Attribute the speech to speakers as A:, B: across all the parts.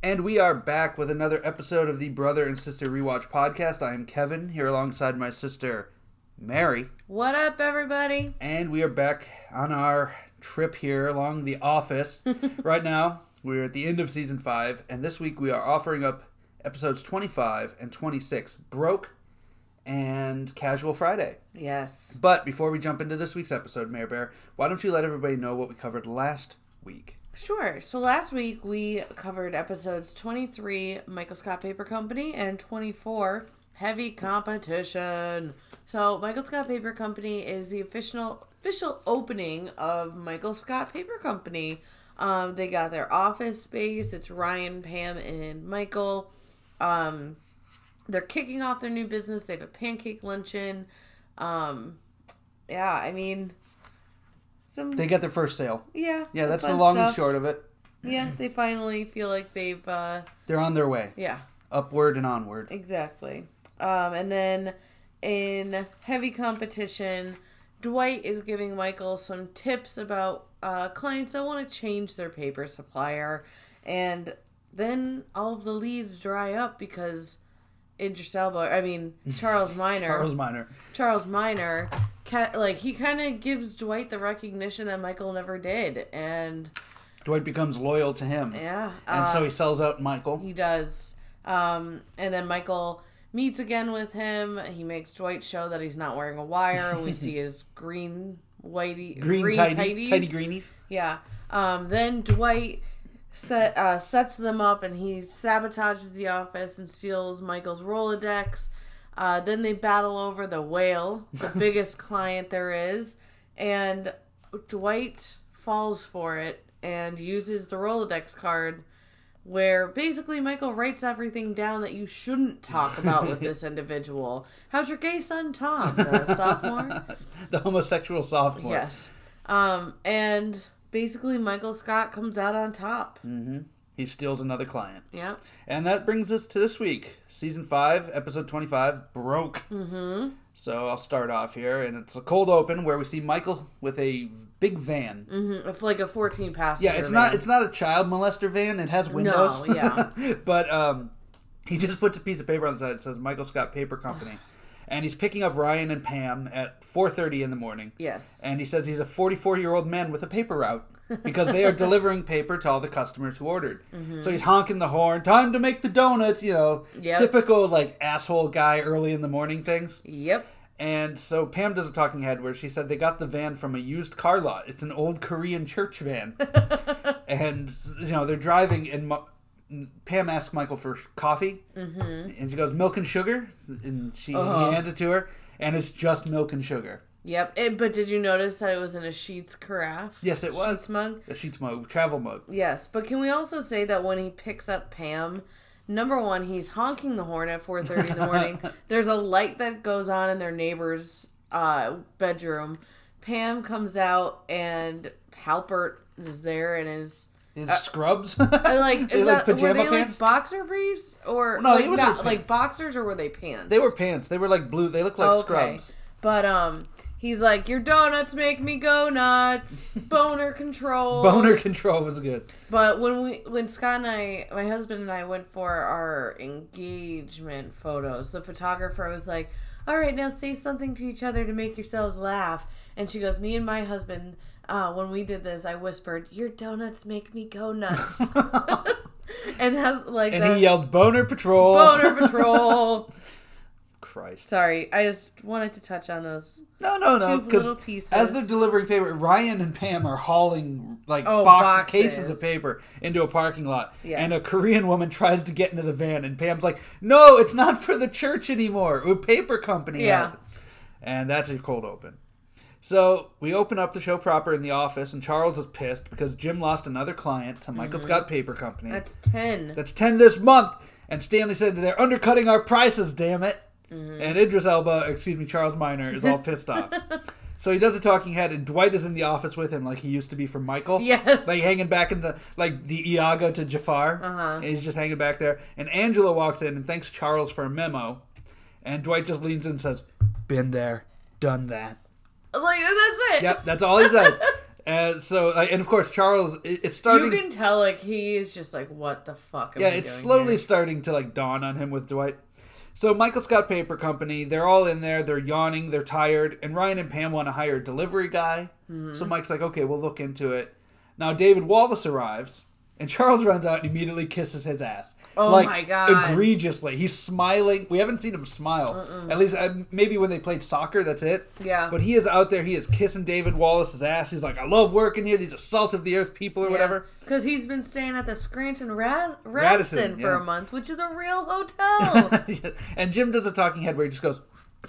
A: And we are back with another episode of the Brother and Sister Rewatch Podcast. I am Kevin, here alongside my sister, Mary.
B: What up, everybody?
A: And we are back on our trip here along The Office. Right now, we're at the end of Season 5, and this week we are offering up episodes 25 and 26, Broke and Casual Friday.
B: Yes.
A: But before we jump into this week's episode, Mary Bear, why don't you let everybody know what we covered last week?
B: Sure. So last week we covered episodes 23, Michael Scott Paper Company, and 24, Heavy Competition. So Michael Scott Paper Company is the official opening of Michael Scott Paper Company. They got their office space. It's Ryan, Pam, and Michael. They're kicking off their new business. They have a pancake luncheon.
A: They get their first sale.
B: Yeah.
A: Yeah, that's the long and short of it.
B: Yeah, they finally feel like they've...
A: They're on their way.
B: Yeah.
A: Upward and onward.
B: Exactly. And then in Heavy Competition, Dwight is giving Michael some tips about clients that want to change their paper supplier. And then all of the leads dry up because Charles Minor. He kind of gives Dwight the recognition that Michael never did, and
A: Dwight becomes loyal to him.
B: Yeah.
A: And so he sells out Michael.
B: He does. And then Michael meets again with him. He makes Dwight show that he's not wearing a wire. We see his green tighty
A: greenies.
B: Yeah. Then Dwight sets them up, and he sabotages the office and steals Michael's Rolodex. Then they battle over the whale, the biggest client there is, and Dwight falls for it and uses the Rolodex card where basically Michael writes everything down that you shouldn't talk about with this individual. How's your gay son, Tom? The sophomore?
A: The homosexual sophomore.
B: Yes. And basically Michael Scott comes out on top.
A: Mm-hmm. He steals another client.
B: Yeah.
A: And that brings us to this week. Season 5, episode 25, Broke.
B: Mm-hmm.
A: So I'll start off here, and it's a cold open where we see Michael with a big van.
B: Mm-hmm. It's like a 14-passenger
A: Yeah, it's
B: van.
A: not a child molester van. It has windows.
B: No, yeah.
A: But he just puts a piece of paper on the side that says Michael Scott Paper Company. And he's picking up Ryan and Pam at 4:30 in the morning.
B: Yes.
A: And he says he's a 44-year-old man with a paper route because they are delivering paper to all the customers who ordered. Mm-hmm. So he's honking the horn, time to make the donuts, typical asshole guy early in the morning things.
B: Yep.
A: And so Pam does a talking head where she said they got the van from a used car lot. It's an old Korean church van. And, they're driving and Pam asks Michael for coffee, and she goes, milk and sugar? And he hands it to her, and it's just milk and sugar.
B: Yep, but did you notice that it was in a Sheetz carafe?
A: Yes, it was.
B: Sheetz mug?
A: A Sheetz mug, travel mug.
B: Yes, but can we also say that when he picks up Pam, number one, he's honking the horn at 4:30 in the morning. There's a light that goes on in their neighbor's bedroom. Pam comes out, and Halpert is there in his
A: scrubs? Pajama
B: were they
A: pants?
B: Boxer briefs? Or
A: no, they were
B: not boxers, or were they pants?
A: They were pants. They were blue. They looked like scrubs.
B: But he's like, your donuts make me go nuts. Boner control.
A: Boner control was good.
B: But when Scott and I, my husband and I, went for our engagement photos, the photographer was like, all right, now say something to each other to make yourselves laugh. And she goes, me and my husband, when we did this, I whispered, your donuts make me go nuts. And he
A: yelled, Boner Patrol.
B: Boner Patrol.
A: Christ.
B: Sorry, I just wanted to touch on those.
A: No.
B: Little pieces.
A: As they're delivering paper, Ryan and Pam are hauling cases of paper into a parking lot.
B: Yes.
A: And a Korean woman tries to get into the van, and Pam's like, no, it's not for the church anymore. A paper company has it. And that's a cold open. So we open up the show proper in the office, and Charles is pissed because Jim lost another client to Michael Scott Paper Company.
B: That's 10.
A: That's 10 this month. And Stanley said they're undercutting our prices, damn it. Mm-hmm. And Charles Minor is all pissed off. So he does a talking head, and Dwight is in the office with him like he used to be from Michael.
B: Yes.
A: Hanging back in the Iago to Jafar.
B: Uh-huh.
A: And he's just hanging back there. And Angela walks in and thanks Charles for a memo. And Dwight just leans in and says, been there, done that.
B: That's it.
A: Yep, that's all he said. And so, and of course, Charles, it's starting...
B: You can tell, like, he is just like, what the fuck am I doing
A: it's slowly
B: here?
A: starting to, like, dawn on him with Dwight. So Michael Scott Paper Company, they're all in there, they're yawning, they're tired, and Ryan and Pam want to hire a delivery guy. Mm-hmm. So Mike's like, okay, we'll look into it. Now David Wallace arrives, and Charles runs out and immediately kisses his ass.
B: Oh my God.
A: Egregiously. He's smiling. We haven't seen him smile. At least, maybe when they played soccer, that's it.
B: Yeah.
A: But he is out there, he is kissing David Wallace's ass. He's like, I love working here, these are salt of the earth people or whatever.
B: Because he's been staying at the Scranton Radisson for a month, which is a real hotel.
A: And Jim does a talking head where he just goes,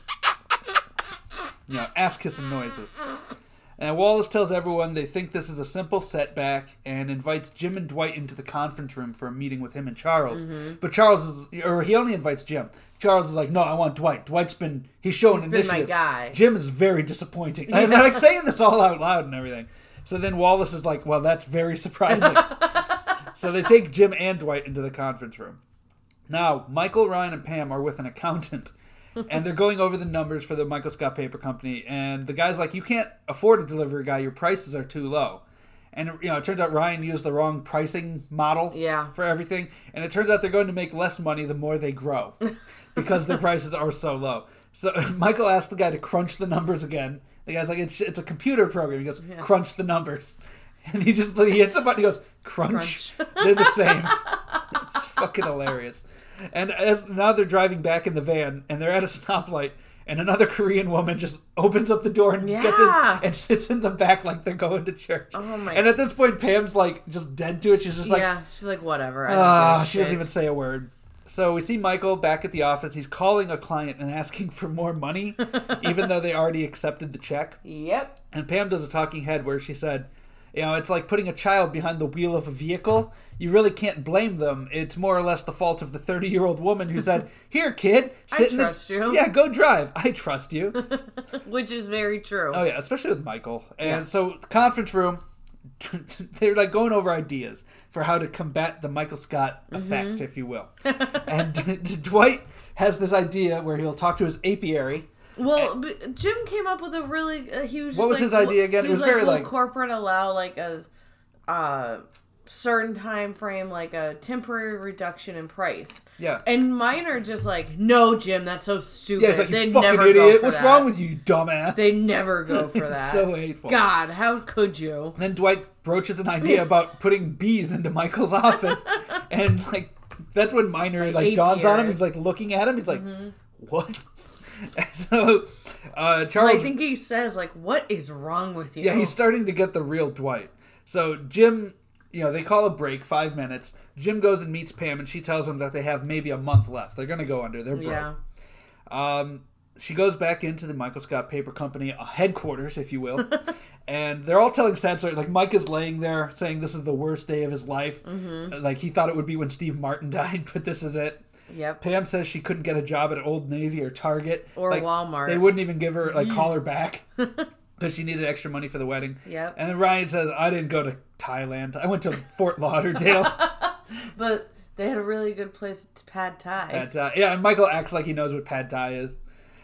A: ass kissing noises. And Wallace tells everyone they think this is a simple setback and invites Jim and Dwight into the conference room for a meeting with him and Charles. Mm-hmm. But he only invites Jim. Charles is like, no, I want Dwight. He's showing initiative.
B: Been my guy.
A: Jim is very disappointing. Yeah. They're like saying this all out loud and everything. So then Wallace is like, well, that's very surprising. So they take Jim and Dwight into the conference room. Now, Michael, Ryan, and Pam are with an accountant. And they're going over the numbers for the Michael Scott Paper Company. And the guy's like, you can't afford a delivery guy. Your prices are too low. And, it turns out Ryan used the wrong pricing model for everything. And it turns out they're going to make less money the more they grow. Because their prices are so low. So Michael asked the guy to crunch the numbers again. The guy's like, it's a computer program. He goes, crunch the numbers. And he hits a button. He goes, crunch. They're the same. It's fucking hilarious. And now they're driving back in the van, and they're at a stoplight, and another Korean woman just opens up the door and gets in and sits in the back like they're going to church.
B: Oh my!
A: And at this point, Pam's like just dead to it. She's just like,
B: she's like, whatever.
A: She doesn't even say a word. So we see Michael back at the office. He's calling a client and asking for more money, even though they already accepted the check.
B: Yep.
A: And Pam does a talking head where she said, it's like putting a child behind the wheel of a vehicle. You really can't blame them. It's more or less the fault of the 30-year-old woman who said, here, kid.
B: I trust you.
A: Yeah, go drive. I trust you.
B: Which is very true.
A: Oh, yeah, especially with Michael. And so, the conference room, they're like going over ideas for how to combat the Michael Scott effect, if you will. And Dwight has this idea where he'll talk to his apiary.
B: Well, Jim came up with a really huge...
A: What was his idea again?
B: It was
A: very
B: like... corporate allow, like, a certain time frame, like a temporary reduction in price.
A: Yeah.
B: And mine are just like, no, Jim, that's so stupid.
A: Yeah, it's like,
B: they
A: you fucking
B: never
A: idiot.
B: go for
A: What's
B: that.
A: wrong with you, you dumbass?
B: They never go for that.
A: So hateful.
B: God, how could you?
A: And then Dwight broaches an idea about putting bees into Michael's office. And, like, that's when Miner, like, dawns on him. He's, like, looking at him. He's like, what? And so, Charles...
B: Well, I think he says, like, what is wrong with you?
A: Yeah, he's starting to get the real Dwight. So, Jim... they call a break, 5 minutes. Jim goes and meets Pam, and she tells him that they have maybe a month left. They're going to go under. They're broke. Yeah. She goes back into the Michael Scott Paper Company headquarters, if you will. And they're all telling sad stories. Like, Mike is laying there saying this is the worst day of his life. Mm-hmm. Like, he thought it would be when Steve Martin died, but this is it.
B: Yep.
A: Pam says she couldn't get a job at Old Navy or Target.
B: Or Walmart.
A: They wouldn't even give her, call her back. Because she needed extra money for the wedding.
B: Yep.
A: And then Ryan says, I didn't go to Thailand. I went to Fort Lauderdale.
B: But they had a really good place with Pad Thai.
A: Yeah, and Michael acts like he knows what Pad Thai is.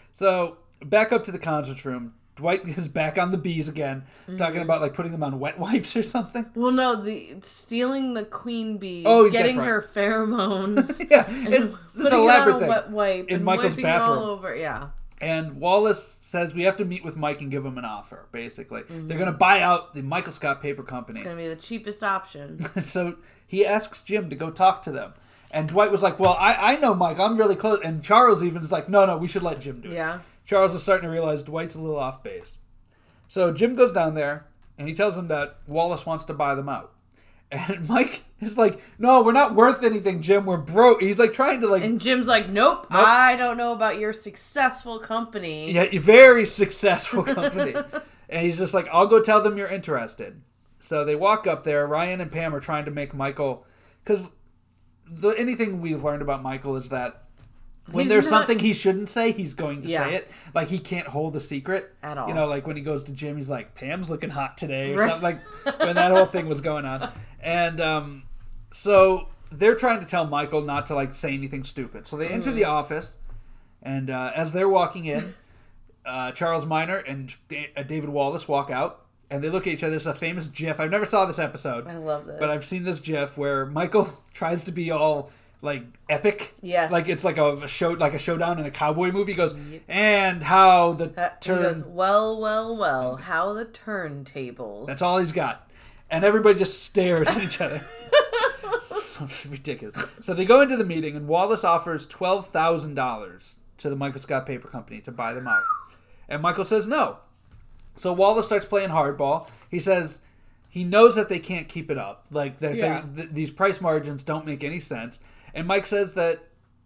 A: So, back up to the conference room. Dwight is back on the bees again, talking about, like, putting them on wet wipes or something.
B: Well, no, stealing the queen bee, getting her pheromones.
A: Yeah, it's an elaborate thing.
B: Wet wipe
A: in Michael's bathroom.
B: All over, yeah.
A: And Wallace says we have to meet with Mike and give him an offer, basically. Mm-hmm. They're going to buy out the Michael Scott Paper Company.
B: It's going to be the cheapest option.
A: So he asks Jim to go talk to them. And Dwight was like, well, I know Mike. I'm really close. And Charles even is like, no, we should let Jim do it.
B: Yeah.
A: Charles is starting to realize Dwight's a little off base. So Jim goes down there, and he tells him that Wallace wants to buy them out. And Mike is like, no, we're not worth anything, Jim. We're broke. He's like trying to like...
B: And Jim's like, nope. I don't know about your successful company.
A: Yeah, very successful company. And he's just like, I'll go tell them you're interested. So they walk up there. Ryan and Pam are trying to make Michael... Because anything we've learned about Michael is that when there's something he shouldn't say, he's going to say it. Like, he can't hold a secret.
B: At all.
A: Like when he goes to Jim, he's like, Pam's looking hot today. Or something like when that whole thing was going on. And so they're trying to tell Michael not to, like, say anything stupid. So they enter the office, and as they're walking in, Charles Miner and David Wallace walk out. and they look at each other. This is a famous GIF. I never saw this episode.
B: I love this.
A: But I've seen this GIF where Michael tries to be all like epic.
B: Yes.
A: Like it's like a showdown in a cowboy movie. He goes, and how the
B: He goes, well, how the turntables.
A: That's all he's got. And everybody just stares at each other. So ridiculous. So they go into the meeting, and Wallace offers $12,000 to the Michael Scott Paper Company to buy them out. And Michael says no. So Wallace starts playing hardball. He says he knows that they can't keep it up. Like these price margins don't make any sense. And Mike says that,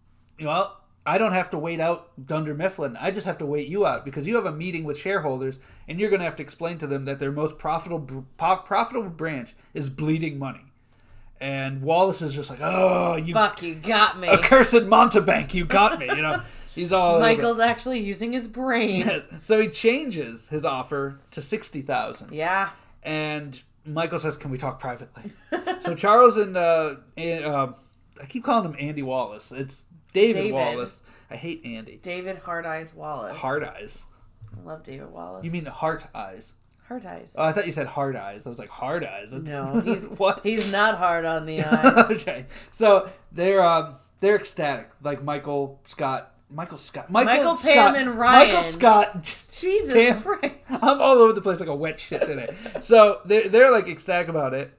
A: I don't have to wait out Dunder Mifflin. I just have to wait you out because you have a meeting with shareholders, and you're going to have to explain to them that their most profitable branch is bleeding money. And Wallace is just like, oh, you
B: got me.
A: Accursed Montebank, you got me. He's all
B: Michael's actually using his brain.
A: Yes. So he changes his offer to $60,000.
B: Yeah.
A: And Michael says, "Can we talk privately?" So Charles and I keep calling him Andy Wallace. It's David Wallace. I hate Andy.
B: David Hard Eyes Wallace.
A: Hard Eyes.
B: I love David Wallace.
A: You mean Heart Eyes?
B: Heart Eyes.
A: Oh, I thought you said Hard Eyes. I was like, Hard Eyes?
B: No, he's
A: what?
B: He's not hard on the eyes.
A: Okay. So they're ecstatic. Like Michael, Pam, and
B: Ryan.
A: Michael Scott.
B: Jesus Christ.
A: I'm all over the place like a wet shit today. So they're like ecstatic about it.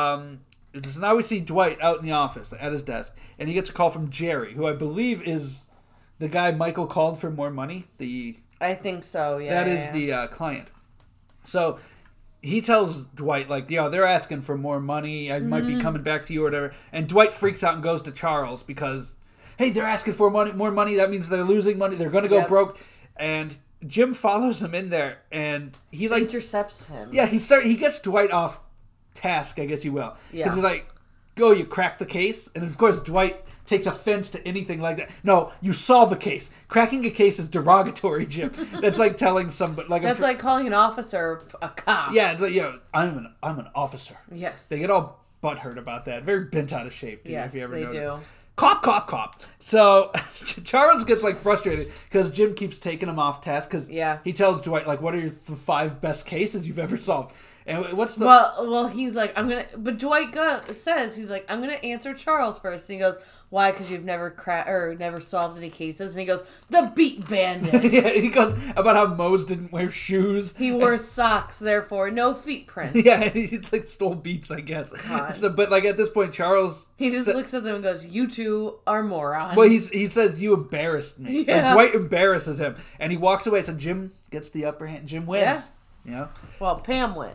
A: So now we see Dwight out in the office at his desk, and he gets a call from Jerry, who I believe is the guy Michael called for more money.
B: I think so. Yeah.
A: That is the client. So he tells Dwight, like, they're asking for more money. I might be coming back to you or whatever. And Dwight freaks out and goes to Charles because, hey, they're asking for more money. That means they're losing money. They're going to go broke. And Jim follows him in there, and he
B: intercepts him.
A: Yeah, he gets Dwight off task, I guess you will. Because he's like, go, you crack the case. And of course, Dwight takes offense to anything like that. No, you solve a case. Cracking a case is derogatory, Jim. That's like telling somebody.
B: That's like calling an officer a cop.
A: Yeah, it's like, I'm an officer.
B: Yes.
A: They get all butthurt about that. Very bent out of shape.
B: Yes,
A: if you ever
B: they
A: notice.
B: do.
A: Cop. So Charles gets like frustrated because Jim keeps taking him off task because he tells Dwight, like, what are your 5 best cases you've ever solved? And what's the...
B: Well, he's like, but Dwight says, he's like, I'm going to answer Charles first. And he goes, why? Because you've never never solved any cases. And he goes, the Beat Bandit.
A: Yeah, he goes about how Mose didn't wear shoes.
B: He wore socks, therefore no feet prints.
A: Yeah, he's like stole beats, I guess.
B: God.
A: So, but like at this point, Charles...
B: He just looks at them and goes, you two are morons.
A: Well, he says, you embarrassed me.
B: Yeah.
A: Like, Dwight embarrasses him. And he walks away. So Jim gets the upper hand. Jim wins. Yeah.
B: Well, Pam wins.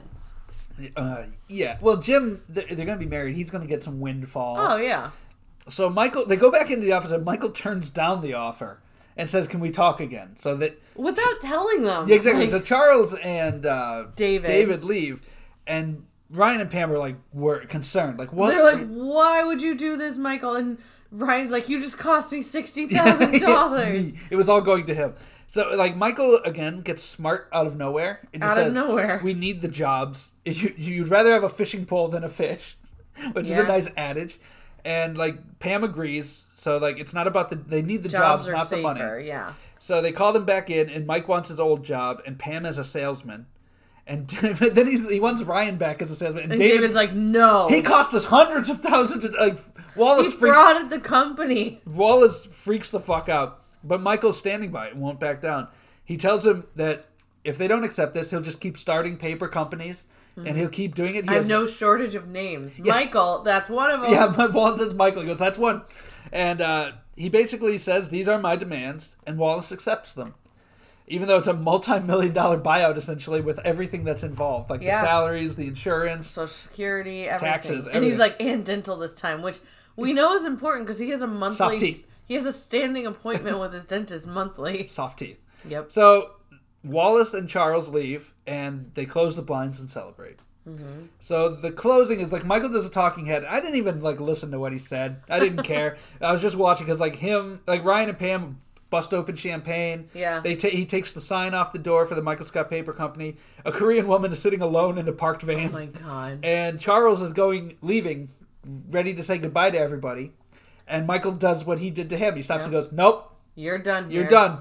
A: Yeah. Well, Jim, they're going to be married. He's going to get some windfall.
B: Oh, yeah.
A: So they go back into the office, and Michael turns down the offer and says, "Can we talk again?" So that
B: without telling them.
A: Yeah, exactly. So Charles and
B: David
A: leave, and Ryan and Pam were concerned. Like, what?
B: They're like, "Why would you do this, Michael?" And Ryan's like, "You just cost me $60,000."
A: It was all going to him. So, like, Michael, again, gets smart out of nowhere. It just says,
B: nowhere.
A: We need the jobs. You'd rather have a fishing pole than a fish, which is a nice adage. And, like, Pam agrees. So, like, it's not about they need the jobs, not
B: safer,
A: the money.
B: Yeah.
A: So they call them back in, and Mike wants his old job, and Pam as a salesman. And then he wants Ryan back as a salesman.
B: And David's like, no.
A: He cost us hundreds of thousands of... Like, Wallace
B: he frauded the company.
A: Wallace freaks the fuck out. But Michael's standing by it and won't back down. He tells him that if they don't accept this, he'll just keep starting paper companies, and he'll keep doing it.
B: I have no shortage of names. Yeah. Michael, that's one of them.
A: Yeah, but Wallace says Michael. He goes, that's one. And he basically says, these are my demands, and Wallace accepts them. Even though it's a multi-million-dollar buyout, essentially, with everything that's involved. Like the salaries, the insurance.
B: Social Security, everything.
A: Taxes, everything.
B: And he's like, and dental this time, which we know is important because he has a monthly...
A: Soft teeth.
B: He has a standing appointment with his dentist monthly.
A: Soft teeth.
B: Yep.
A: So Wallace and Charles leave, and they close the blinds and celebrate. Mm-hmm. So the closing is like Michael does a talking head. I didn't even like listen to what he said. I didn't care. I was just watching because like Ryan and Pam bust open champagne.
B: Yeah.
A: He takes the sign off the door for the Michael Scott Paper Company. A Korean woman is sitting alone in the parked van.
B: Oh my God.
A: And Charles is leaving, ready to say goodbye to everybody. And Michael does what he did to him. He stops and goes, nope.
B: You're done
A: You're done.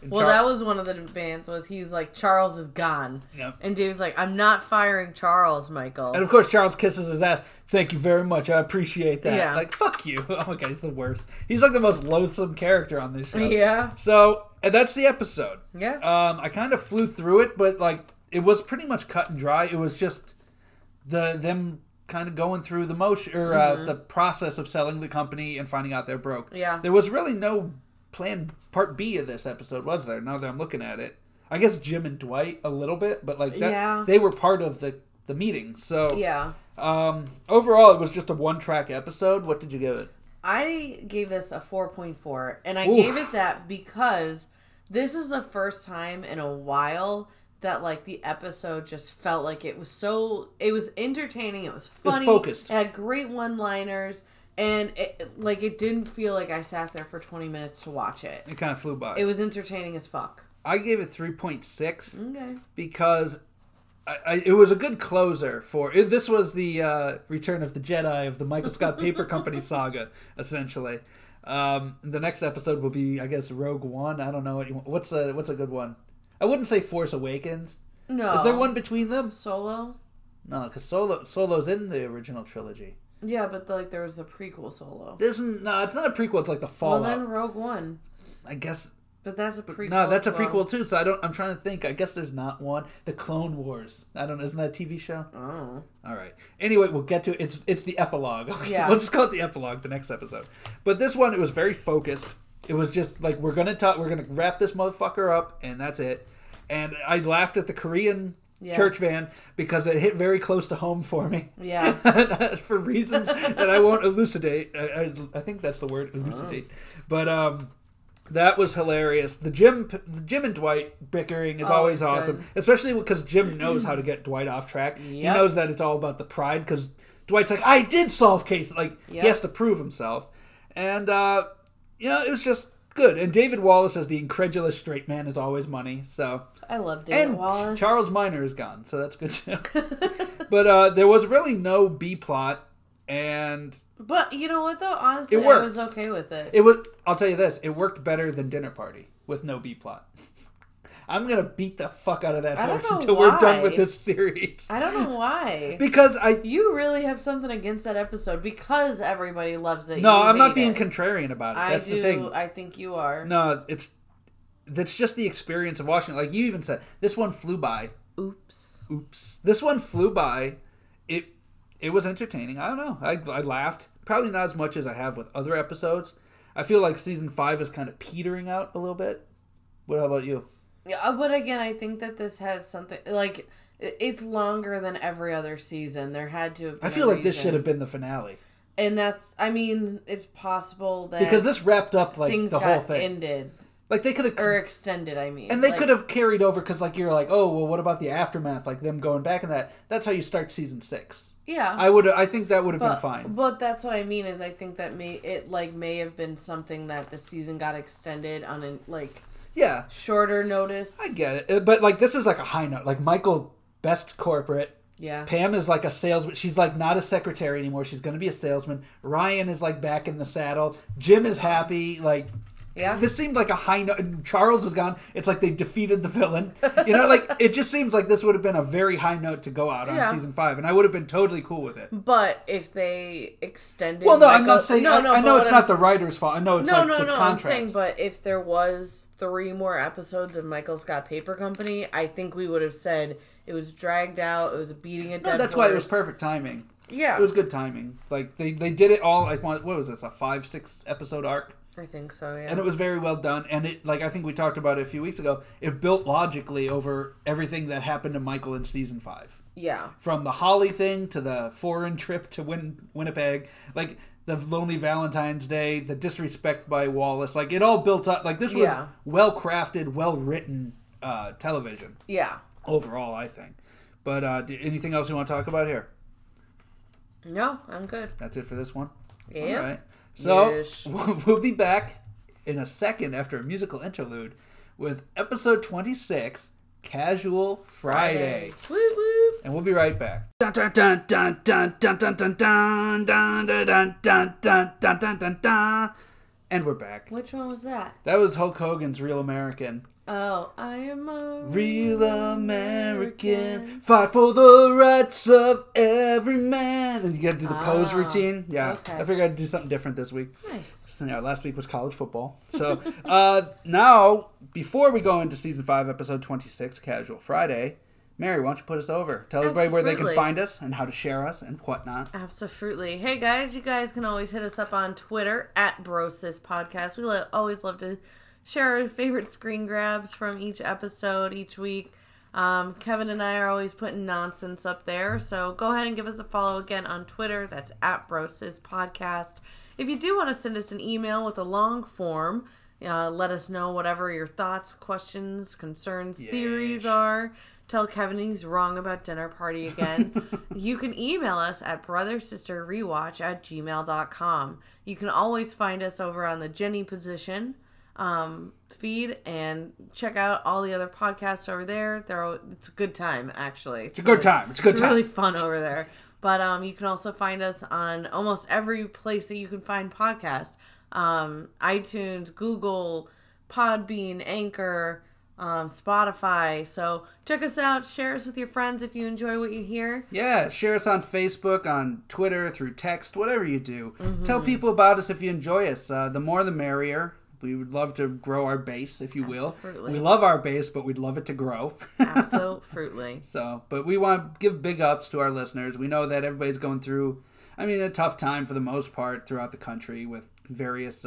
B: Well, that was one of the demands. Was he's like, Charles is gone,
A: Yep.
B: and Dave's like, I'm not firing Charles, Michael.
A: And of course, Charles kisses his ass. Thank you very much. I appreciate that.
B: Yeah.
A: Like, fuck you. Oh my god, he's the worst. He's like the most loathsome character on this show.
B: Yeah.
A: So, and that's the episode.
B: Yeah.
A: I kind of flew through it, but like it was pretty much cut and dry. It was just them kind of going through the motion or the process of selling the company and finding out they're broke.
B: Yeah.
A: There was really no planned part B of this episode, was there? Now that I'm looking at it, I guess Jim and Dwight a little bit, but like that, they were part of the meeting. So
B: Yeah.
A: Overall, it was just a one-track episode. What did you give it?
B: I gave this a 4.4, and I
A: Oof.
B: gave it that because this is the first time in a while that like the episode just felt like it was entertaining, it was funny,
A: It was focused.
B: It had great one-liners, and it didn't feel like I sat there for 20 minutes to watch it.
A: It kind of flew by.
B: It was entertaining as fuck.
A: I gave it 3.6
B: Okay.
A: because it was a good closer for it. This was the Return of the Jedi of the Michael Scott Paper Company saga, essentially. The next episode will be, I guess, Rogue One. I don't know what's a good one. I wouldn't say Force Awakens.
B: No.
A: Is there one between them?
B: Solo?
A: No, because Solo's in the original trilogy.
B: Yeah, but there was the prequel Solo.
A: It's not a prequel. It's like the Fallout.
B: Well, then Rogue One.
A: I guess.
B: But that's a prequel.
A: No, that's a
B: as well.
A: prequel too. So I'm trying to think. I guess there's not one. The Clone Wars. I don't know. Isn't that a TV show?
B: Oh.
A: All right. Anyway, we'll get to it. It's the epilogue. Okay?
B: Yeah.
A: We'll just call it the epilogue. The next episode. But this one, it was very focused. It was just like we're gonna wrap this motherfucker up, and that's it. And I laughed at the Korean church van because it hit very close to home for me.
B: Yeah.
A: For reasons that I won't elucidate. I think that's the word, elucidate. But that was hilarious. The Jim and Dwight bickering is always awesome,
B: good.
A: especially because Jim knows how to get Dwight off track.
B: Yep.
A: He knows that it's all about the pride because Dwight's like, I did solve cases. Like he has to prove himself, and it was just good. And David Wallace as the incredulous straight man is always money. So
B: I love David Wallace.
A: Charles Minor is gone, so that's good too. But there was really no B plot, and
B: But you know what though? Honestly,
A: it worked.
B: I was okay with it.
A: I'll tell you this, it worked better than Dinner Party with no B plot. I'm gonna beat the fuck out of that horse until we're done with this series.
B: I don't know why.
A: Because
B: you really have something against that episode because everybody loves it.
A: No, I'm not being contrarian about it. That's the thing.
B: I think you are.
A: No, that's just the experience of watching it. Like you even said, this one flew by. Oops. This one flew by. It was entertaining. I don't know. I laughed. Probably not as much as I have with other episodes. I feel like season 5 is kind of petering out a little bit. How about you?
B: Yeah, but again, I think that this has something like it's longer than every other season. There had to have been
A: I feel like this should have been the finale.
B: And it's possible that
A: because this wrapped up like
B: things
A: the
B: got
A: whole thing.
B: Ended.
A: Like they could have
B: or extended, I mean.
A: And they could have carried over because like you're like, "Oh, well what about the aftermath, like them going back in that?" That's how you start season 6.
B: Yeah.
A: I think that would have been fine.
B: But that's what I mean is I think that may have been something that the season got extended on shorter notice.
A: I get it. But like this is like a high note. Like Michael, best corporate.
B: Yeah.
A: Pam is like a salesman. She's like not a secretary anymore. She's going to be a salesman. Ryan is like back in the saddle. Jim is happy. Like
B: yeah.
A: This seemed like a high note. Charles is gone. It's like they defeated the villain. Like it just seems like this would have been a very high note to go out on season 5, and I would have been totally cool with it.
B: But if they extended,
A: well, no, I'm not saying. I know it's not the writer's fault. I know it's the contracts.
B: I'm saying, but if there was 3 more episodes of Michael Scott Paper Company, I think we would have said it was dragged out. It was beating a dead
A: that's
B: horse.
A: why it was perfect timing.
B: Yeah,
A: it was good timing. Like they did it all. What was this? A 5-6 episode arc.
B: I think so, yeah.
A: And it was very well done. And it, like I think we talked about it a few weeks ago, it built logically over everything that happened to Michael in season 5.
B: Yeah.
A: From the Holly thing to the foreign trip to Winnipeg, like the Lonely Valentine's Day, the disrespect by Wallace, like it all built up. Like this was well crafted, well written television.
B: Yeah.
A: Overall, I think. But anything else you want to talk about here?
B: No, I'm good.
A: That's it for this one?
B: Yeah.
A: All right. So, we'll be back in a second after a musical interlude with episode 26, Casual Friday.
B: Woo woo.
A: And we'll be right back. Dun dun dun dun dun dun dun dun dun dun dun dun dun dun dun dun. And we're back.
B: Which one was that?
A: That was Hulk Hogan's Real American.
B: Oh, I am a
A: Real American. Fight for the rights of every man. And you got to do the pose routine. Yeah.
B: Okay.
A: I figured I'd do something different this week.
B: Nice.
A: So, last week was college football. So now, before we go into season 5, episode 26, Casual Friday, Mary, why don't you put us over? Tell everybody where they can find us and how to share us and whatnot.
B: Absolutely. Hey guys, you guys can always hit us up on Twitter at Brosis Podcast. We always love to share our favorite screen grabs from each episode each week. Kevin and I are always putting nonsense up there, so go ahead and give us a follow again on Twitter. That's at Brosis Podcast. If you do want to send us an email with a long form, let us know whatever your thoughts, questions, concerns, theories are. Tell Kevin he's wrong about dinner party again. You can email us at brothersisterrewatch@gmail.com. You can always find us over on the Jenny Position feed and check out all the other podcasts over there. It's a good time, actually.
A: It's a good time. It's
B: really fun over there. But you can also find us on almost every place that you can find podcasts. iTunes, Google, Podbean, Anchor, Spotify. So check us out. Share us with your friends if you enjoy what you hear.
A: Yeah, share us on Facebook, on Twitter, through text, whatever you do. Tell people about us if you enjoy us. The more the merrier. We would love to grow our base, if you will. We love our base, but we'd love it to grow.
B: Absolutely.
A: But we want to give big ups to our listeners. We know that everybody's going through, a tough time for the most part throughout the country with various,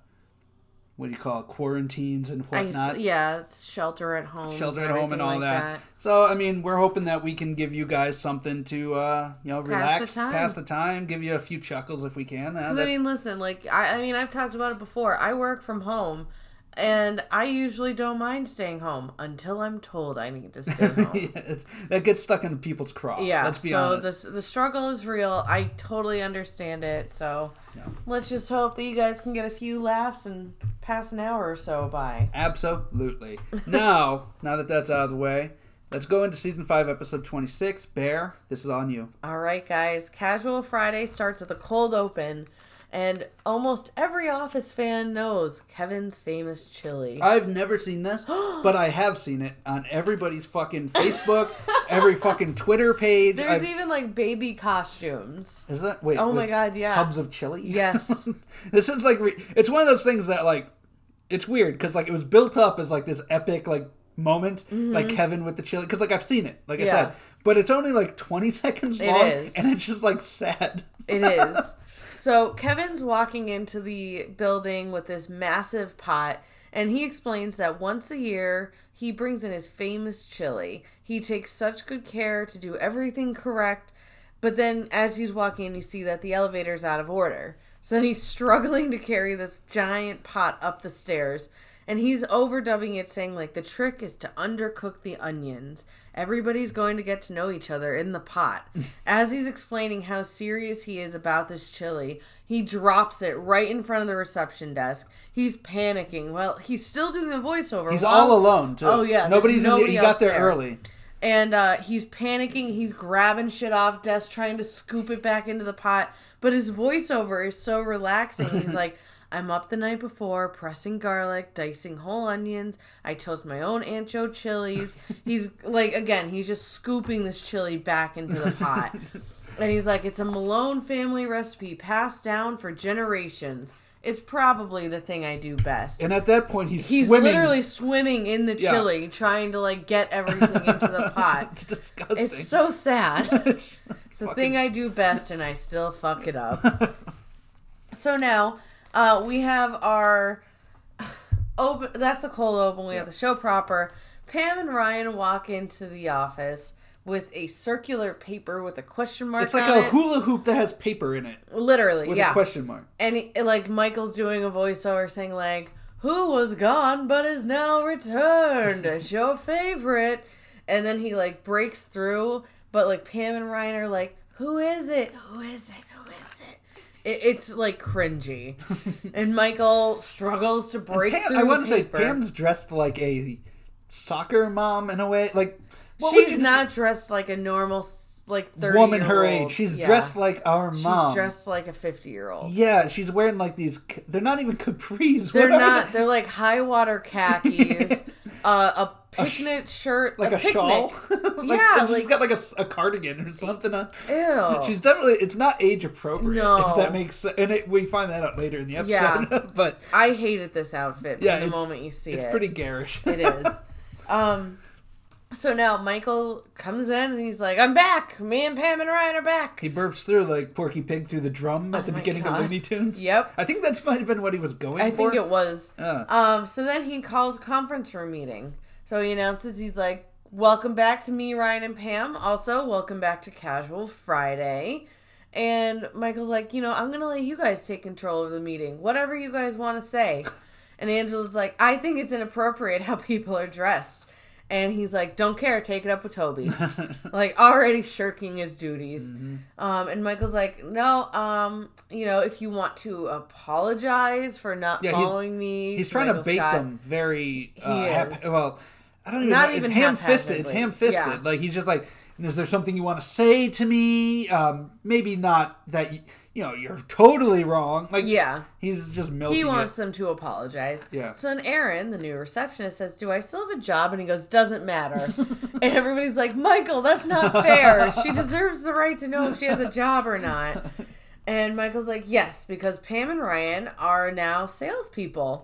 A: quarantines and whatnot.
B: It's shelter at home.
A: Shelter at home and all that. So, we're hoping that we can give you guys something to, relax, pass the time, give you a few chuckles if we can.
B: Listen, I've talked about it before. I work from home, and I usually don't mind staying home until I'm told I need to stay home.
A: That gets stuck in people's craw. Yeah, let's be honest.
B: So the struggle is real. I totally understand it. So let's just hope that you guys can get a few laughs and pass an hour or so by.
A: Absolutely. Now that that's out of the way, let's go into season 5, episode 26. Bear, this is on you.
B: All right, guys. Casual Friday starts with a cold open. And almost every Office fan knows Kevin's famous chili.
A: I've never seen this, but I have seen it on everybody's fucking Facebook, every fucking Twitter page.
B: There's even baby costumes.
A: Is that? Wait.
B: Oh my god, yeah.
A: Tubs of chili?
B: Yes.
A: This is it's one of those things that it's weird because it was built up as this epic moment, like Kevin with the chili. Because I've seen it, I said. But it's only 20 seconds long. It is. And it's just sad.
B: It is. So Kevin's walking into the building with this massive pot, and he explains that once a year he brings in his famous chili. He takes such good care to do everything correct, but then as he's walking in, you see that the elevator's out of order. So then he's struggling to carry this giant pot up the stairs, and he's overdubbing it saying the trick is to undercook the onions. Everybody's going to get to know each other in the pot. As he's explaining how serious he is about this chili, he drops it right in front of the reception desk. He's panicking. Well, he's still doing the voiceover.
A: He's all alone, too.
B: Oh, yeah.
A: He got there early.
B: And he's panicking. He's grabbing shit off desk, trying to scoop it back into the pot. But his voiceover is so relaxing. He's like, I'm up the night before, pressing garlic, dicing whole onions. I toast my own ancho chilies. He's he's just scooping this chili back into the pot. And he's like, it's a Malone family recipe passed down for generations. It's probably the thing I do best.
A: And at that point, he's
B: swimming. Literally swimming in the chili, trying to get everything into the pot.
A: It's disgusting.
B: It's so sad. It's the thing I do best, and I still fuck it up. So now... we have our open. That's the cold open. We have the show proper. Pam and Ryan walk into the office with a circular paper with a question mark.
A: It's like a hula hoop that has paper in it.
B: Literally,
A: with a question mark.
B: And Michael's doing a voiceover saying "Who was gone but is now returned? It's your favorite." And then he breaks through, but Pam and Ryan are "Who is it? Who is it? Who is it?" It's cringy. And Michael struggles to break through the paper. I want to say
A: Pam's dressed like a soccer mom in a way.
B: She's not dressed like a normal like 30
A: woman her age. She's dressed like our mom.
B: She's dressed like a 50-year-old.
A: Yeah, she's wearing like these. They're not even capris.
B: They're not. They're like high water khakis. A picnic shirt,
A: like a
B: picnic.
A: shawl.
B: Yeah,
A: she's got like a cardigan or something on.
B: Ew.
A: She's definitely. It's not age appropriate.
B: No.
A: If that makes sense, and we find that out later in the episode.
B: Yeah.
A: But
B: I hated this outfit from the moment you see it.
A: It's pretty garish.
B: It is. So now Michael comes in and he's like, I'm back. Me and Pam and Ryan are back.
A: He burps through like Porky Pig through the drum at the beginning of Looney Tunes.
B: Yep.
A: I think that might have been what he was going for.
B: I think it was.
A: Yeah.
B: So then he calls a conference room meeting. So he announces, he's like, welcome back to me, Ryan, and Pam. Also, welcome back to Casual Friday. And Michael's like, I'm going to let you guys take control of the meeting. Whatever you guys want to say. And Angela's like, I think it's inappropriate how people are dressed. And he's like, don't care, take it up with Toby. Like, already shirking his duties. Mm-hmm. And Michael's like, no, if you want to apologize for not following me.
A: He's trying to bait them very, well, I don't even
B: not
A: know.
B: Even
A: it's ham-fisted. It's ham-fisted. Yeah. Like, he's just like, is there something you want to say to me? Maybe not that, you're totally wrong. Like, yeah. He's just milking
B: He wants them to apologize.
A: Yeah.
B: So then Aaron, the new receptionist, says, do I still have a job? And he goes, doesn't matter. And everybody's like, Michael, that's not fair. She deserves the right to know if she has a job or not. And Michael's like, yes, because Pam and Ryan are now salespeople.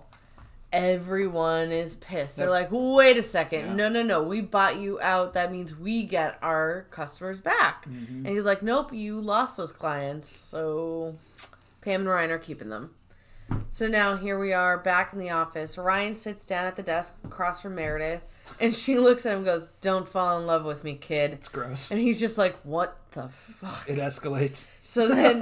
B: Everyone is pissed. They're like, wait a second. Yeah. No. We bought you out. That means we get our customers back. Mm-hmm. And he's like, nope, you lost those clients. So Pam and Ryan are keeping them. So now here we are back in the office. Ryan sits down at the desk across from Meredith. And she looks at him and goes, don't fall in love with me, kid.
A: It's gross.
B: And he's just like, what the fuck?
A: It escalates.
B: So then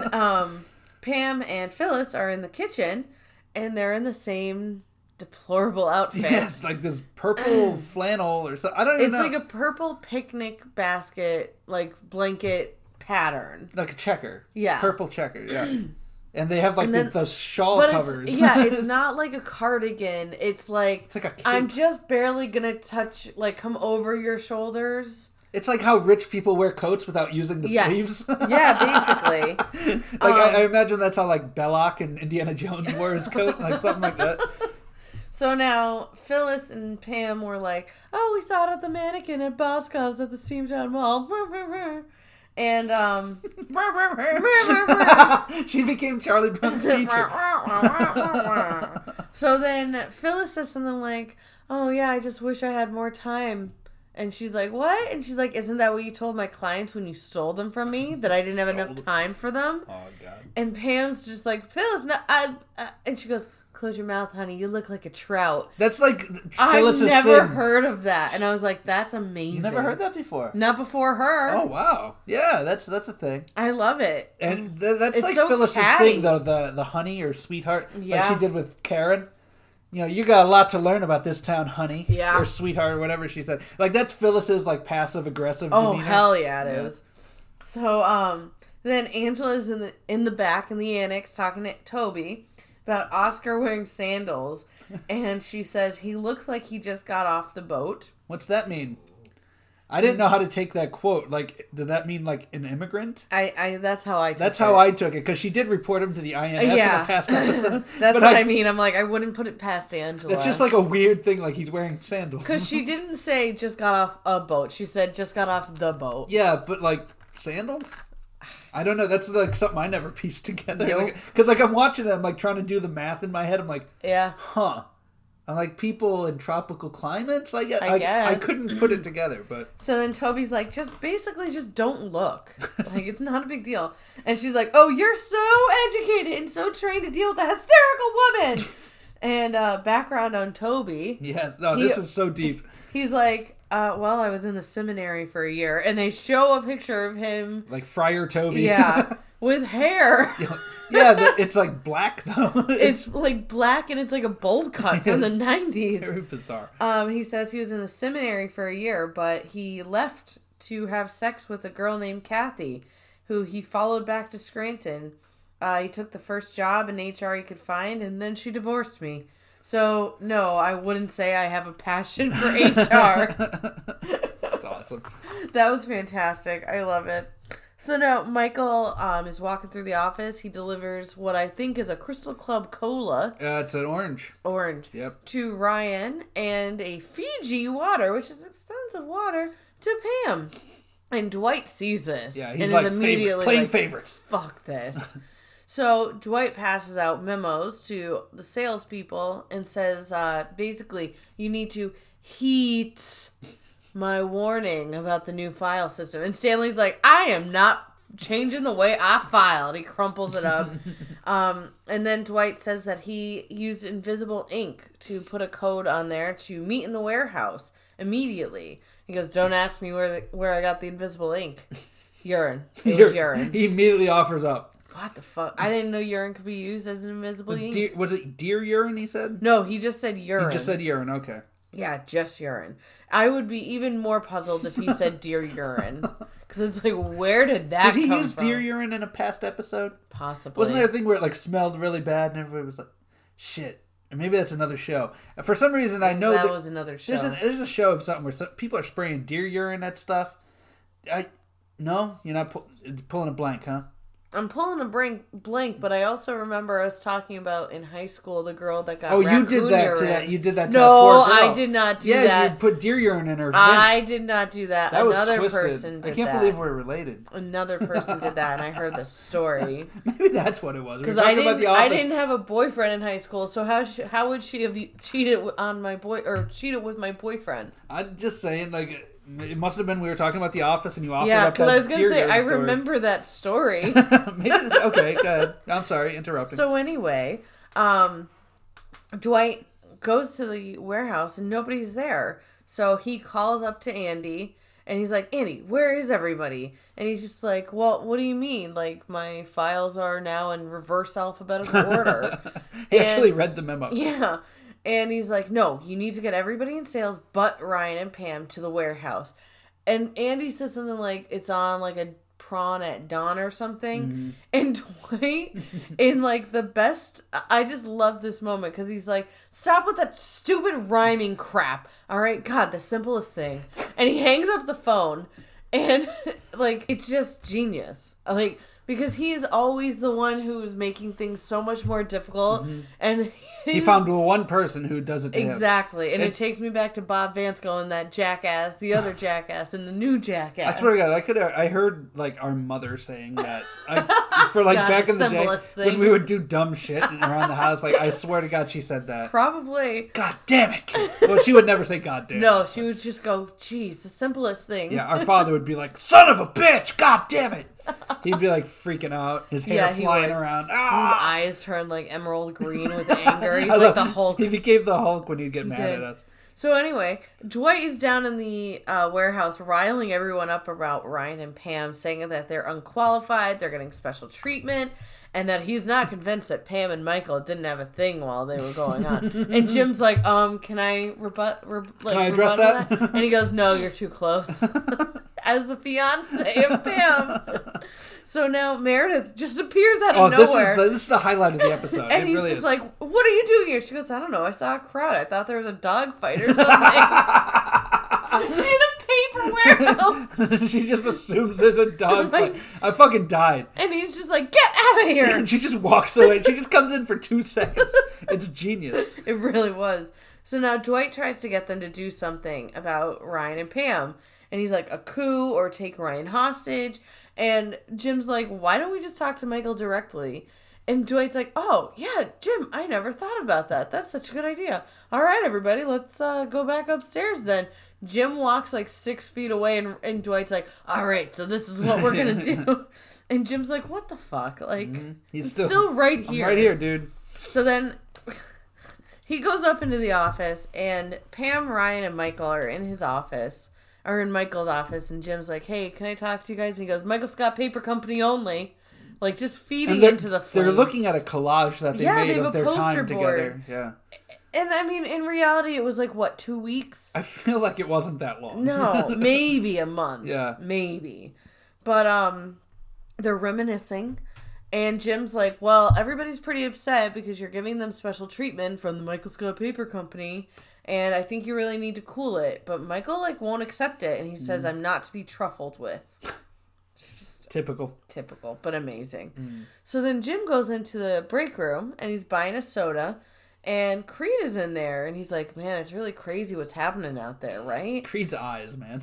B: Pam and Phyllis are in the kitchen. And they're in the same deplorable outfit.
A: Yes, like this purple flannel or something. I don't even know.
B: It's like a purple picnic basket, like blanket pattern.
A: Like a checker.
B: Yeah.
A: Purple checker, yeah. And they have like those shawl covers.
B: It's not like a cardigan. It's like
A: a cape.
B: I'm just barely going to come over your shoulders.
A: It's like how rich people wear coats without using the sleeves.
B: Yeah, basically.
A: I imagine that's how like Belloc and Indiana Jones wore his coat, like something like that.
B: So now Phyllis and Pam were like, oh, we saw it at the mannequin at Boscov's at the Steamtown Mall. And
A: she became Charlie Brown's teacher.
B: So then Phyllis says something like, oh yeah, I just wish I had more time. And she's like, what? And she's like, isn't that what you told my clients when you stole them from me? That I didn't have enough time for them?
A: Oh, God.
B: And Pam's just like, Phyllis, no, and she goes, close your mouth, honey. You look like a trout.
A: That's like
B: Phyllis's thing. I've never heard of that. And I was like, that's amazing.
A: You never heard that before?
B: Not before her.
A: Oh, wow. Yeah, that's a thing.
B: I love it.
A: And that's like so Phyllis's thing, though, the honey or sweetheart. Yeah. Like she did with Karen. You got a lot to learn about this town, honey.
B: Yeah.
A: Or sweetheart, or whatever she said. Like, that's Phyllis's, like, passive-aggressive demeanor.
B: Oh, hell yeah, it is. So, then Angela's in the back in the annex talking to Toby about Oscar wearing sandals. And she says he looks like he just got off the boat.
A: What's that mean? I didn't know how to take that quote. Like, does that mean, like, an immigrant?
B: That's how I took it.
A: That's how I took it, because she did report him to the INS in the past episode.
B: That's what I mean. I'm like, I wouldn't put it past Angela.
A: It's just like a weird thing, like he's wearing sandals.
B: Because she didn't say just got off a boat. She said just got off the boat.
A: Yeah, but, like, sandals? I don't know. That's, like, something I never pieced together.
B: Nope.
A: Because, like, I'm watching it, I'm, like, trying to do the math in my head. I'm like,
B: yeah.
A: Huh. I'm like, people in tropical climates? I guess. I couldn't put it together, but...
B: So then Toby's like, just don't look. Like, it's not a big deal. And she's like, oh, you're so educated and so trained to deal with a hysterical woman. And background on Toby.
A: Yeah, no, this is so deep.
B: He's like, well, I was in the seminary for a year. And they show a picture of him.
A: Like Friar Toby.
B: Yeah, with hair.
A: Yeah, it's like black though.
B: It's like black and it's like a bold cut from the 90s.
A: Very bizarre.
B: He says he was in the seminary for a year, but he left to have sex with a girl named Kathy, who he followed back to Scranton. He took the first job in HR he could find, and then she divorced me. So, no, I wouldn't say I have a passion for HR.
A: That's awesome.
B: That was fantastic. I love it. So now Michael is walking through the office. He delivers what I think is a Crystal Club Cola.
A: It's an orange.
B: Yep. To Ryan, and a Fiji water, which is expensive water, to Pam. And Dwight sees this.
A: Yeah, he's
B: and
A: like
B: is immediately
A: playing favorites.
B: Fuck this. So Dwight passes out memos to the salespeople and says, basically, you need to heat my warning about the new file system. And Stanley's like, I am not changing the way I filed. He crumples it up. And then Dwight says that he used invisible ink to put a code on there to meet in the warehouse immediately. He goes, don't ask me where I got the invisible ink. Urine. It was urine.
A: He immediately offers up.
B: What the fuck? I didn't know urine could be used as an invisible ink.
A: Was it deer urine, he said?
B: No, he just said urine.
A: He just said urine, okay.
B: Yeah, just urine. I would be even more puzzled if he said deer urine. Because it's like, where did that come from?
A: Did he use deer urine in a past episode?
B: Possibly.
A: Wasn't there a thing where it like smelled really bad and everybody was like, shit. And maybe that's another show. For some reason, I know
B: that was another show.
A: There's a show of something where people are spraying deer urine at stuff. No? You're not pulling a blank, huh?
B: I'm pulling a blank, but I also remember us talking about in high school the girl that got
A: you did that
B: urine.
A: to that. You did that to
B: no,
A: that poor girl.
B: I did not do
A: that.
B: that.
A: Yeah, you put deer urine in her vents.
B: I did not do that.
A: That
B: Another
A: was twisted.
B: person did that.
A: I can't believe we're related.
B: Another person did that, and I heard the story.
A: Maybe that's what it was.
B: Because I didn't have a boyfriend in high school, so how would she have cheated on my cheated with my boyfriend?
A: I'm just saying, like. It must have been we were talking about The Office and you offered up that
B: because I was going to say, I
A: story.
B: remember that story.
A: Maybe, okay, go ahead. I'm sorry, interrupting.
B: So anyway, Dwight goes to the warehouse and nobody's there. So he calls up to Andy and he's like, Andy, where is everybody? And he's just like, well, what do you mean? Like, my files are now in reverse alphabetical order.
A: He actually read the memo.
B: Yeah. And he's like, no, you need to get everybody in sales but Ryan and Pam to the warehouse. And Andy says something like, it's on like a prawn at dawn or something. Mm-hmm. And Dwight, in like the best, I just love this moment because he's like, stop with that stupid rhyming crap. All right, God, the simplest thing. And he hangs up the phone and like, it's just genius. Like, because he is always the one who is making things so much more difficult. Mm-hmm. And
A: he found one person who does it to him.
B: Exactly. And it takes me back to Bob Vance going, that jackass, the other jackass, and the new jackass.
A: I swear to God, I heard like our mother saying that. For like God, back in the day, when we would do dumb shit around the house, like I swear to God she said that.
B: Probably.
A: God damn it. Well, she would never say God damn it.
B: No, she would just go, geez, the simplest thing.
A: Yeah, our father would be like, son of a bitch, God damn it. He'd be like freaking out, his hair flying around. Ah!
B: His eyes turned like emerald green with anger. He's like the Hulk.
A: He became the Hulk when he'd get mad at us.
B: So anyway, Dwight is down in the warehouse riling everyone up about Ryan and Pam, saying that they're unqualified, they're getting special treatment, and that he's not convinced that Pam and Michael didn't have a thing while they were going on. And Jim's like, can I
A: can I address that?
B: And he goes, no, you're too close. As the fiance of Pam. So now Meredith just appears out of nowhere.
A: This is the highlight of the episode.
B: And he's just like, what are you doing here? She goes, I don't know. I saw a crowd. I thought there was a dog fight or something. In a paper warehouse.
A: She just assumes there's a dog fight. I fucking died.
B: And he's just like, get out of here.
A: And she just walks away. She just comes in for 2 seconds. It's genius.
B: It really was. So now Dwight tries to get them to do something about Ryan and Pam. And he's like, a coup or take Ryan hostage. And Jim's like, why don't we just talk to Michael directly? And Dwight's like, oh, yeah, Jim, I never thought about that. That's such a good idea. All right, everybody, let's go back upstairs then. Jim walks like 6 feet away, and Dwight's like, all right, so this is what we're going to do. And Jim's like, what the fuck? Like, he's still right here.
A: I'm right here, dude.
B: So then he goes up into the office, and Pam, Ryan, and Michael are in his office. Or in Michael's office, and Jim's like, hey, can I talk to you guys? And he goes, Michael Scott Paper Company only. Like, just feeding into the flames.
A: They're looking at a collage that they made of their time together. Yeah.
B: And, I mean, in reality, it was like, what, 2 weeks?
A: I feel like it wasn't that long.
B: No, maybe a month.
A: Yeah.
B: Maybe. But, they're reminiscing. And Jim's like, well, everybody's pretty upset because you're giving them special treatment from the Michael Scott Paper Company. And I think you really need to cool it. But Michael, like, won't accept it. And he says, I'm not to be truffled with.
A: Typical,
B: but amazing. So then Jim goes into the break room and he's buying a soda, and Creed is in there, and he's like, "Man, it's really crazy what's happening out there, right?"
A: Creed's eyes, man.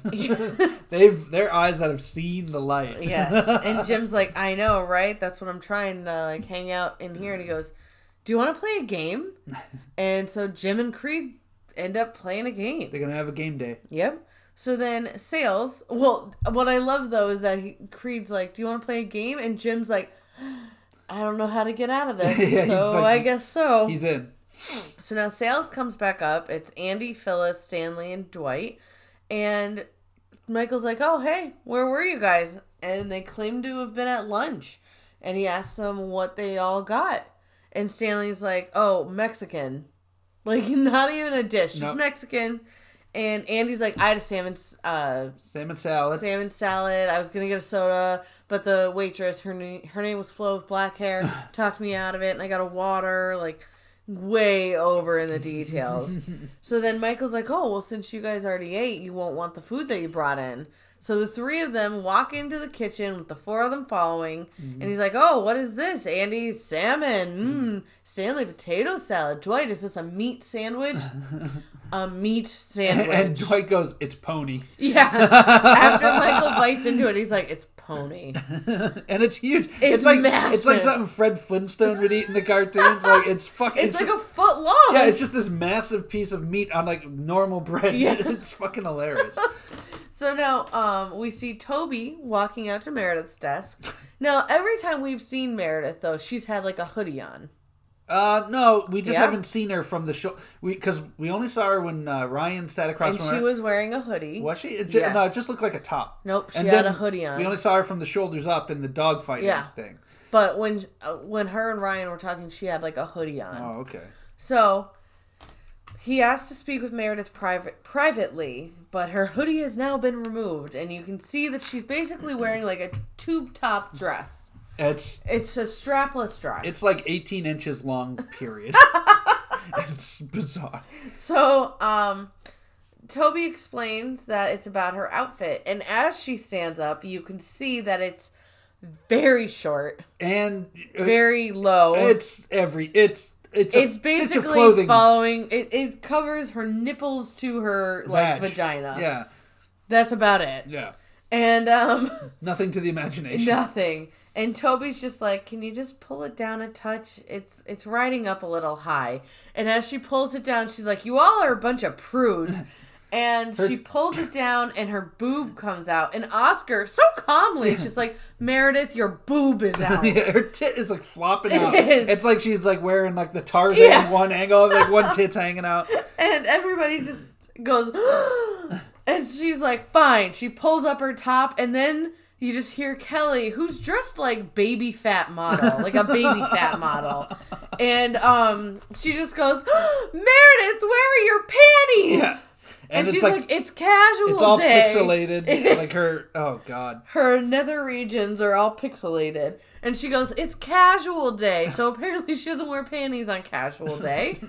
A: Their eyes that have seen the light.
B: Yes. And Jim's like, "I know, right? That's what I'm trying to like hang out in here." And he goes, "Do you want to play a game?" And so Jim and Creed end up playing a game.
A: They're gonna have a game day.
B: Yep. So then Sales, well, what I love though is that Creed's like, "Do you want to play a game?" And Jim's like, "I don't know how to get out of this."
A: Yeah,
B: so
A: like,
B: I guess so.
A: He's in.
B: So now Sales comes back up. It's Andy, Phyllis, Stanley, and Dwight. And Michael's like, "Oh, hey, where were you guys?" And they claim to have been at lunch. And he asks them what they all got. And Stanley's like, "Oh, Mexican." Like, not even a dish, just Mexican. And Andy's like, "I had a salmon salad. Salmon salad. I was going to get a soda, but the waitress, her name was Flo with black hair, talked me out of it, and I got a water." Like, way over in the details. So then Michael's like, "Oh, well, since you guys already ate, you won't want the food that you brought in." So the three of them walk into the kitchen with the four of them following. And he's like, "Oh, what is this? Andy, salmon. Stanley, potato salad. Dwight, is this a meat sandwich?" A meat sandwich.
A: And Dwight goes, "It's pony."
B: Yeah. After Michael bites into it, he's like, "It's pony."
A: And it's huge.
B: It's
A: like
B: massive.
A: It's like something Fred Flintstone would eat in the cartoons. Like it's fucking.
B: It's like a foot long.
A: Yeah, it's just this massive piece of meat on like normal bread. Yeah. It's fucking hilarious.
B: So now we see Toby walking out to Meredith's desk. Now, every time we've seen Meredith, though, she's had like a hoodie on.
A: No, we just haven't seen her from the show. Because we only saw her when Ryan sat across from her.
B: And she was wearing a hoodie.
A: Was she?
B: Yes.
A: No, it just looked like a top.
B: Nope, she had a hoodie on.
A: We only saw her from the shoulders up in the dogfighting thing.
B: But when her and Ryan were talking, she had like a hoodie on.
A: Oh, okay.
B: So he asked to speak with Meredith privately, but her hoodie has now been removed, and you can see that she's basically wearing like a tube top dress. It's a strapless dress.
A: It's like 18 inches long, period. It's bizarre.
B: So, Toby explains that it's about her outfit, and as she stands up, you can see that it's very short
A: and
B: very low.
A: It's
B: basically following. It covers her nipples to her like vagina.
A: Yeah,
B: that's about it.
A: Yeah,
B: and
A: nothing to the imagination.
B: Nothing. And Toby's just like, "Can you just pull it down a touch? It's riding up a little high." And as she pulls it down, she's like, "You all are a bunch of prudes." And she pulls it down, and her boob comes out. And Oscar, so calmly, is just like, "Meredith, your boob is out."
A: Yeah, her tit is like flopping out. It's like she's like wearing like the Tarzan one angle, like one tit's hanging out.
B: And everybody just goes, and she's like, "Fine." She pulls up her top, and then you just hear Kelly, who's dressed like baby fat model, like a baby fat model. And she just goes, "Meredith, where are your panties?" Yeah. And she's like, "It's casual
A: It's all
B: day."
A: Pixelated. Like her, oh God.
B: Her nether regions are all pixelated. And she goes, "It's casual day." So apparently she doesn't wear panties on casual day.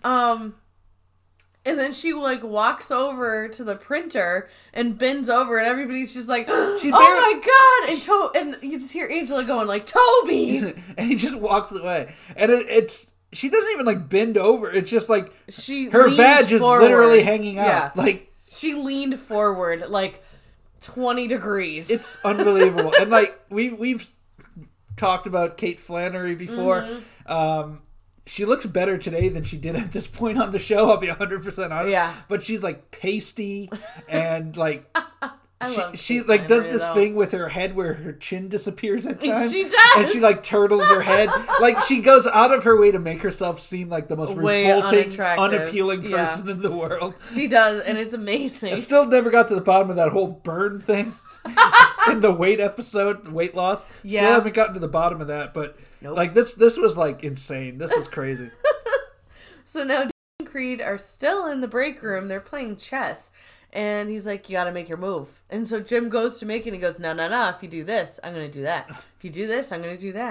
B: And then she like walks over to the printer and bends over, and everybody's just like, "Oh my God!" And you just hear Angela going like, "Toby!"
A: And he just walks away. And it's she doesn't even like bend over. It's just like her vag is literally hanging out. Yeah. Like
B: she leaned forward like 20 degrees.
A: It's unbelievable. And like we've talked about Kate Flannery before. Mm-hmm. She looks better today than she did at this point on the show. I'll be 100% honest. Yeah. But she's like pasty and like she like does this thing with her head where her chin disappears at times.
B: She does.
A: And she like turtles her head. Like she goes out of her way to make herself seem like the most revolting, unappealing person in the world.
B: She does, and it's amazing.
A: I still never got to the bottom of that whole burn thing in the weight episode, weight loss. Yeah. Still haven't gotten to the bottom of that, but like this was like insane. This was crazy.
B: So now Jim and Creed are still in the break room. They're playing chess. And he's like, "You got to make your move." And so Jim goes to make it, and he goes, No. If you do this, I'm going to do that. If you do this, I'm going to do that.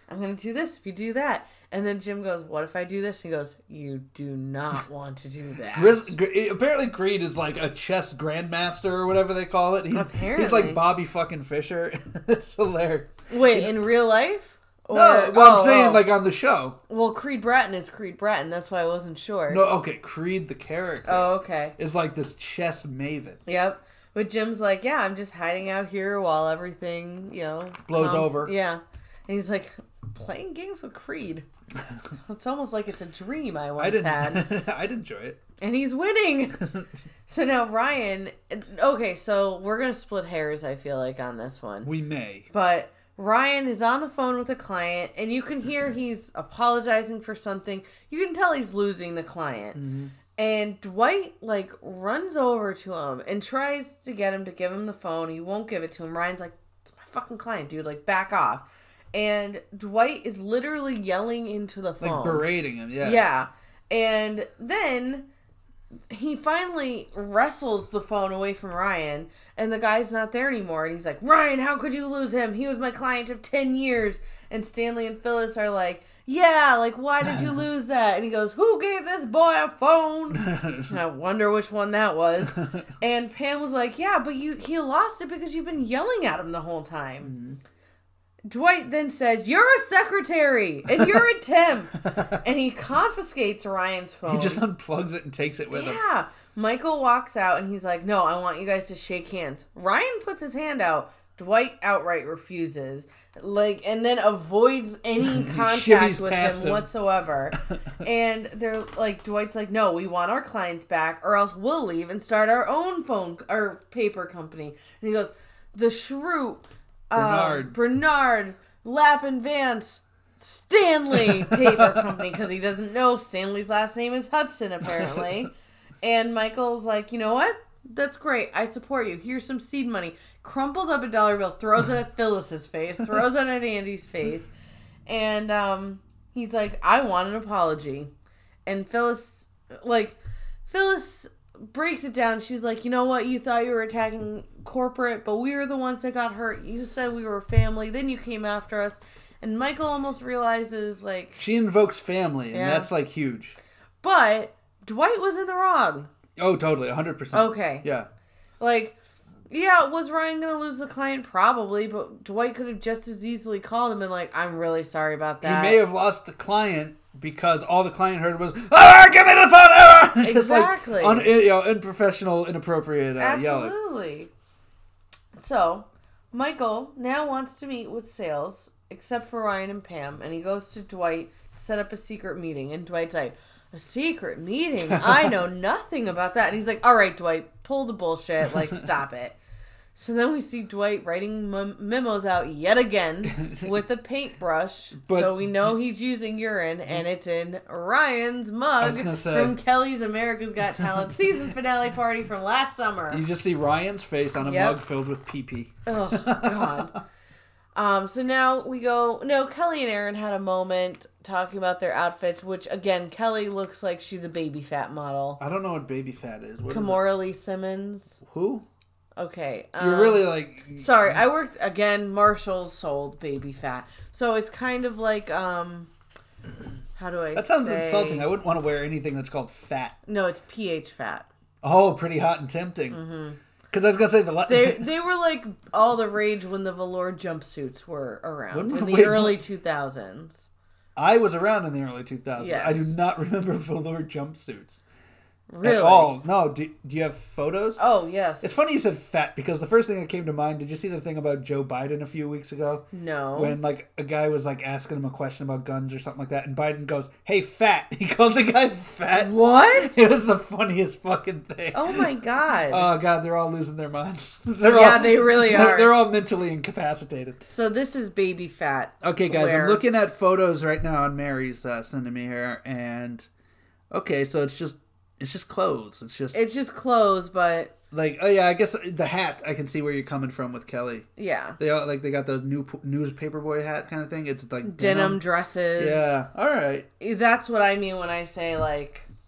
B: I'm going to do this if you do that. And then Jim goes, what if I do this? He goes, you do not want to do that.
A: Apparently Creed is like a chess grandmaster or whatever they call it.
B: Apparently.
A: He's like Bobby fucking Fischer. It's hilarious.
B: Wait, in real life? Or,
A: no, well, I'm saying like on the show.
B: Well, Creed Bratton is Creed Bratton. That's why I wasn't sure.
A: No, okay, Creed the character.
B: Oh, okay.
A: Is like this chess maven.
B: Yep. But Jim's like, yeah, I'm just hiding out here while everything,
A: blows over.
B: Yeah. And he's like, playing games with Creed. It's almost like it's a dream I once had.
A: I'd enjoy it.
B: And he's winning. So now Ryan... Okay, so we're going to split hairs, I feel like, on this one.
A: We may.
B: But Ryan is on the phone with a client, and you can hear he's apologizing for something. You can tell he's losing the client. Mm-hmm. And Dwight, runs over to him and tries to get him to give him the phone. He won't give it to him. Ryan's like, it's my fucking client, dude. Back off. And Dwight is literally yelling into the phone.
A: Berating him, yeah.
B: Yeah. And then he finally wrestles the phone away from Ryan, and the guy's not there anymore. And he's like, Ryan, how could you lose him? He was my client of 10 years. And Stanley and Phyllis are like, yeah, why did you lose that? And he goes, who gave this boy a phone? I wonder which one that was. And Pam was like, yeah, but he lost it because you've been yelling at him the whole time. Mm-hmm. Dwight then says, you're a secretary, and you're a temp. And he confiscates Ryan's phone.
A: He just unplugs it and takes it with him.
B: Yeah. Michael walks out, and he's like, no, I want you guys to shake hands. Ryan puts his hand out. Dwight outright refuses. And then avoids any contact with him whatsoever. And they're like, Dwight's like, no, we want our clients back, or else we'll leave and start our own paper company. And he goes, the Schrute... Bernard, Lappin Vance, Stanley Paper Company, because he doesn't know Stanley's last name is Hudson, apparently. And Michael's like, you know what? That's great. I support you. Here's some seed money. Crumples up a dollar bill, throws it at Phyllis's face, throws it at Andy's face. And he's like, I want an apology. And Phyllis breaks it down. She's like, you know what? You thought you were attacking corporate, but we were the ones that got hurt. You said we were family. Then you came after us. And Michael almost realizes,
A: she invokes family, and that's, huge.
B: But Dwight was in the wrong.
A: Oh, totally. 100%.
B: Okay.
A: Yeah.
B: Was Ryan going to lose the client? Probably, but Dwight could have just as easily called him and I'm really sorry about that.
A: He may have lost the client because all the client heard was, give me the phone! It's
B: exactly.
A: Just unprofessional, inappropriate yelling.
B: Absolutely. So, Michael now wants to meet with sales, except for Ryan and Pam, and he goes to Dwight to set up a secret meeting, and Dwight's like, a secret meeting? I know nothing about that. And he's like, all right, Dwight, pull the bullshit, stop it. So then we see Dwight writing memos out yet again with a paintbrush. So we know he's using urine, and it's in Ryan's mug from Kelly's America's Got Talent season finale party from last summer.
A: You just see Ryan's face on a mug filled with pee-pee.
B: Oh, God. So now we go... No, Kelly and Aaron had a moment talking about their outfits, which, again, Kelly looks like she's a baby fat model.
A: I don't know what baby fat is. What
B: Kimora Lee Simmons.
A: Who?
B: Okay.
A: You're really
B: Sorry, I worked, again, Marshalls sold baby fat. So it's kind of like, how do I say?
A: That sounds insulting. I wouldn't want to wear anything that's called fat.
B: No, it's pH fat.
A: Oh, pretty hot and tempting. Mm-hmm. Because I was going to
B: say they were all the rage when the velour jumpsuits were around in the early 2000s.
A: I was around in the early 2000s.
B: Yes.
A: I do not remember velour jumpsuits.
B: Really?
A: At all. No. Do you have photos?
B: Oh, yes.
A: It's funny you said fat because the first thing that came to mind, did you see the thing about Joe Biden a few weeks ago?
B: No.
A: When a guy was asking him a question about guns or something like that, and Biden goes, "Hey, fat." He called the guy fat.
B: What?
A: It was the funniest fucking thing.
B: Oh my God.
A: Oh God, they're all losing their minds.
B: They really are.
A: They're all mentally incapacitated.
B: So this is baby fat.
A: Okay, guys, I'm looking at photos right now on Mary's sending me here, and okay, so it's just clothes. It's just
B: clothes, but
A: I guess the hat. I can see where you're coming from with Kelly.
B: Yeah,
A: they all they got the new newspaper boy hat kind of thing. It's
B: denim dresses.
A: Yeah, all right.
B: That's what I mean when I say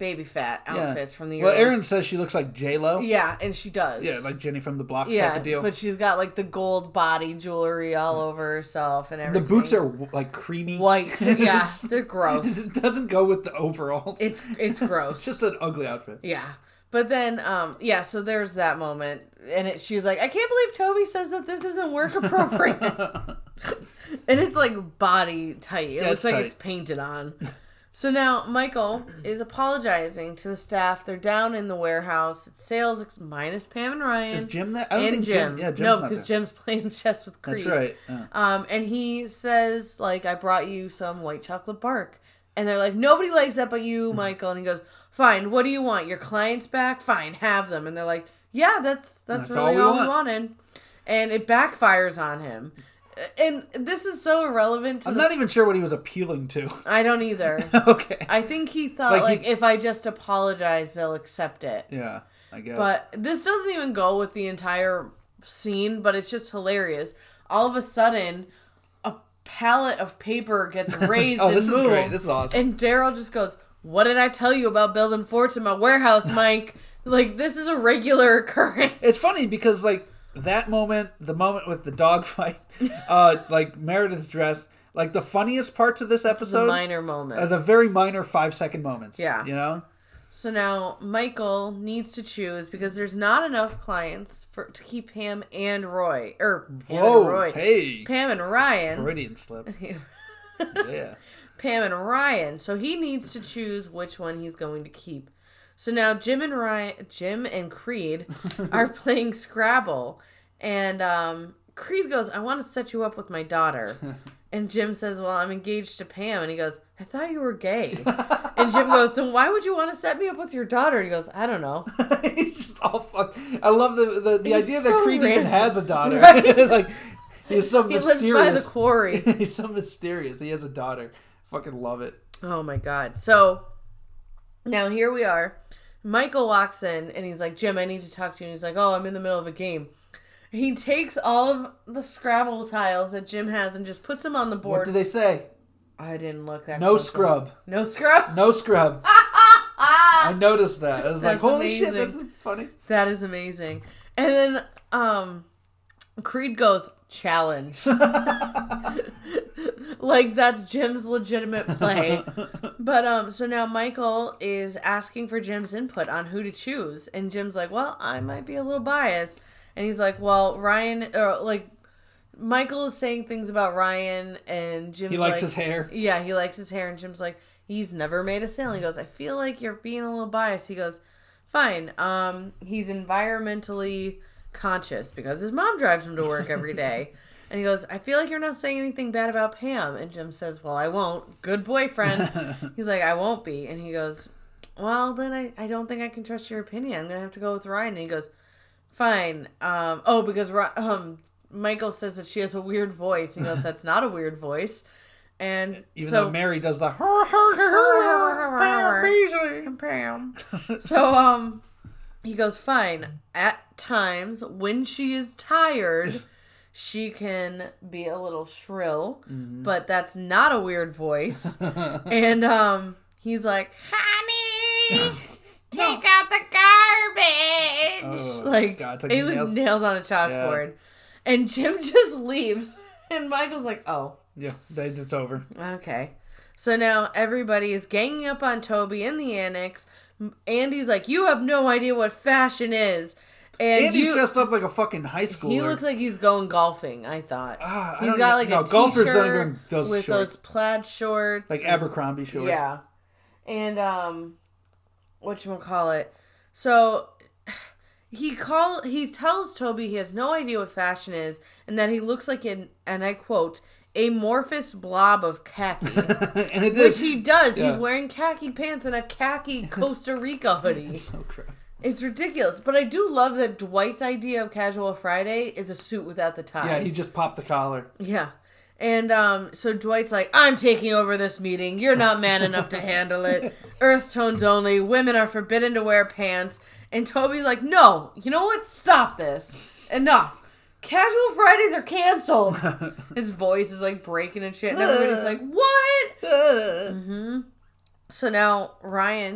B: baby fat outfits from the
A: Well,
B: early...
A: Aaron says she looks like J-Lo.
B: Yeah, and she does.
A: Yeah, like Jenny from the Block type of deal.
B: But she's got like the gold body jewelry all over herself and everything.
A: The boots are like creamy.
B: White. Yeah, they're gross.
A: It doesn't go with the overalls.
B: It's gross.
A: It's just an ugly outfit.
B: Yeah. But then, so there's that moment. And she's like, I can't believe Toby says that this isn't work appropriate. And it's like body tight. It looks like it's painted on. So now Michael is apologizing to the staff. They're down in the warehouse. It's sales minus Pam and Ryan.
A: Is Jim there? I don't think
B: Jim.
A: Yeah, Jim's
B: no,
A: not
B: because
A: there.
B: Jim's playing chess with Creed.
A: That's right.
B: And he says, like, I brought you some white chocolate bark. And they're like, nobody likes that but you, Michael. And he goes, fine, what do you want? Your clients back? Fine, have them. And they're like, yeah, that's really all we wanted. And it backfires on him. And this is so irrelevant to
A: I'm not even sure what he was appealing to.
B: I don't either.
A: Okay.
B: I think he thought, if I just apologize, they'll accept it.
A: Yeah, I guess.
B: But this doesn't even go with the entire scene, but it's just hilarious. All of a sudden, a pallet of paper gets raised and
A: this
B: moved.
A: Is great. This is awesome.
B: And Daryl just goes, what did I tell you about building forts in my warehouse, Mike? Like, this is a regular occurrence.
A: It's funny because, like, that moment, the moment with the dog fight, like Meredith's dress, like the funniest parts of this episode,
B: the minor moments,
A: are the very minor 5-second moments.
B: Yeah,
A: you know.
B: So now Michael needs to choose because there's not enough clients to keep Pam and Roy, Pam and Ryan.
A: Freudian slip. Yeah.
B: Pam and Ryan. So he needs to choose which one he's going to keep. So now Jim and Creed are playing Scrabble. And Creed goes, I want to set you up with my daughter. And Jim says, well, I'm engaged to Pam. And he goes, I thought you were gay. And Jim goes, then why would you want to set me up with your daughter? And he goes, I don't know.
A: He's just all fucked. I love the idea that Creed even has a daughter.
B: Right?
A: Like, he's so mysterious.
B: He lives by the quarry.
A: He's so mysterious. He has a daughter. Fucking love it.
B: Oh my God. So now here we are. Michael walks in and he's like, Jim, I need to talk to you. And he's like, oh, I'm in the middle of a game. He takes all of the Scrabble tiles that Jim has and just puts them on the board.
A: What do they say?
B: I didn't look that
A: No
B: closely.
A: scrub.
B: No scrub?
A: No scrub. I noticed that. I was like, holy shit, that's funny.
B: That is amazing. And then Creed goes, challenge. Like, that's Jim's legitimate play. But, so now Michael is asking for Jim's input on who to choose. And Jim's like, well, I might be a little biased. And he's like, well, Michael is saying things about Ryan, and Jim's like...
A: He likes his hair.
B: Yeah, he likes his hair, and Jim's like, he's never made a sale. He goes, I feel like you're being a little biased. He goes, fine. He's environmentally conscious because his mom drives him to work every day. And he goes, I feel like you're not saying anything bad about Pam. And Jim says, well, I won't. Good boyfriend. He's like, I won't be. And he goes, well, then I don't think I can trust your opinion. I'm going to have to go with Ryan. And he goes, fine. Because Michael says that she has a weird voice. He goes, that's not a weird voice. And
A: even though Mary does the
B: so he goes, fine. At times when she is tired, she can be a little shrill, but that's not a weird voice. And he's like, honey, take out the garbage.
A: Oh,
B: like,
A: God,
B: it was nails on a chalkboard. Yeah. And Jim just leaves. And Michael's like, oh.
A: Yeah, it's over.
B: Okay. So now everybody is ganging up on Toby in the annex. Andy's like, you have no idea what fashion is. And
A: Andy's dressed up like a fucking high schooler.
B: He looks like he's going golfing, I thought.
A: He's got like a
B: golfers
A: don't even those
B: with
A: shorts.
B: Those plaid shorts.
A: Like Abercrombie shorts.
B: Yeah. And, whatchamacallit. So he tells Toby he has no idea what fashion is and that he looks like and I quote, amorphous blob of khaki.
A: And it
B: which he does.
A: Yeah.
B: He's wearing khaki pants and a khaki Costa Rica hoodie.
A: It's so crap.
B: It's ridiculous. But I do love that Dwight's idea of Casual Friday is a suit without the tie.
A: Yeah, he just popped the collar.
B: Yeah. And so Dwight's like, I'm taking over this meeting. You're not man enough to handle it. Earth tones only. Women are forbidden to wear pants. And Toby's like, no. You know what? Stop this. Enough. Casual Fridays are canceled. His voice is like breaking and shit. And everybody's like, what? So now Ryan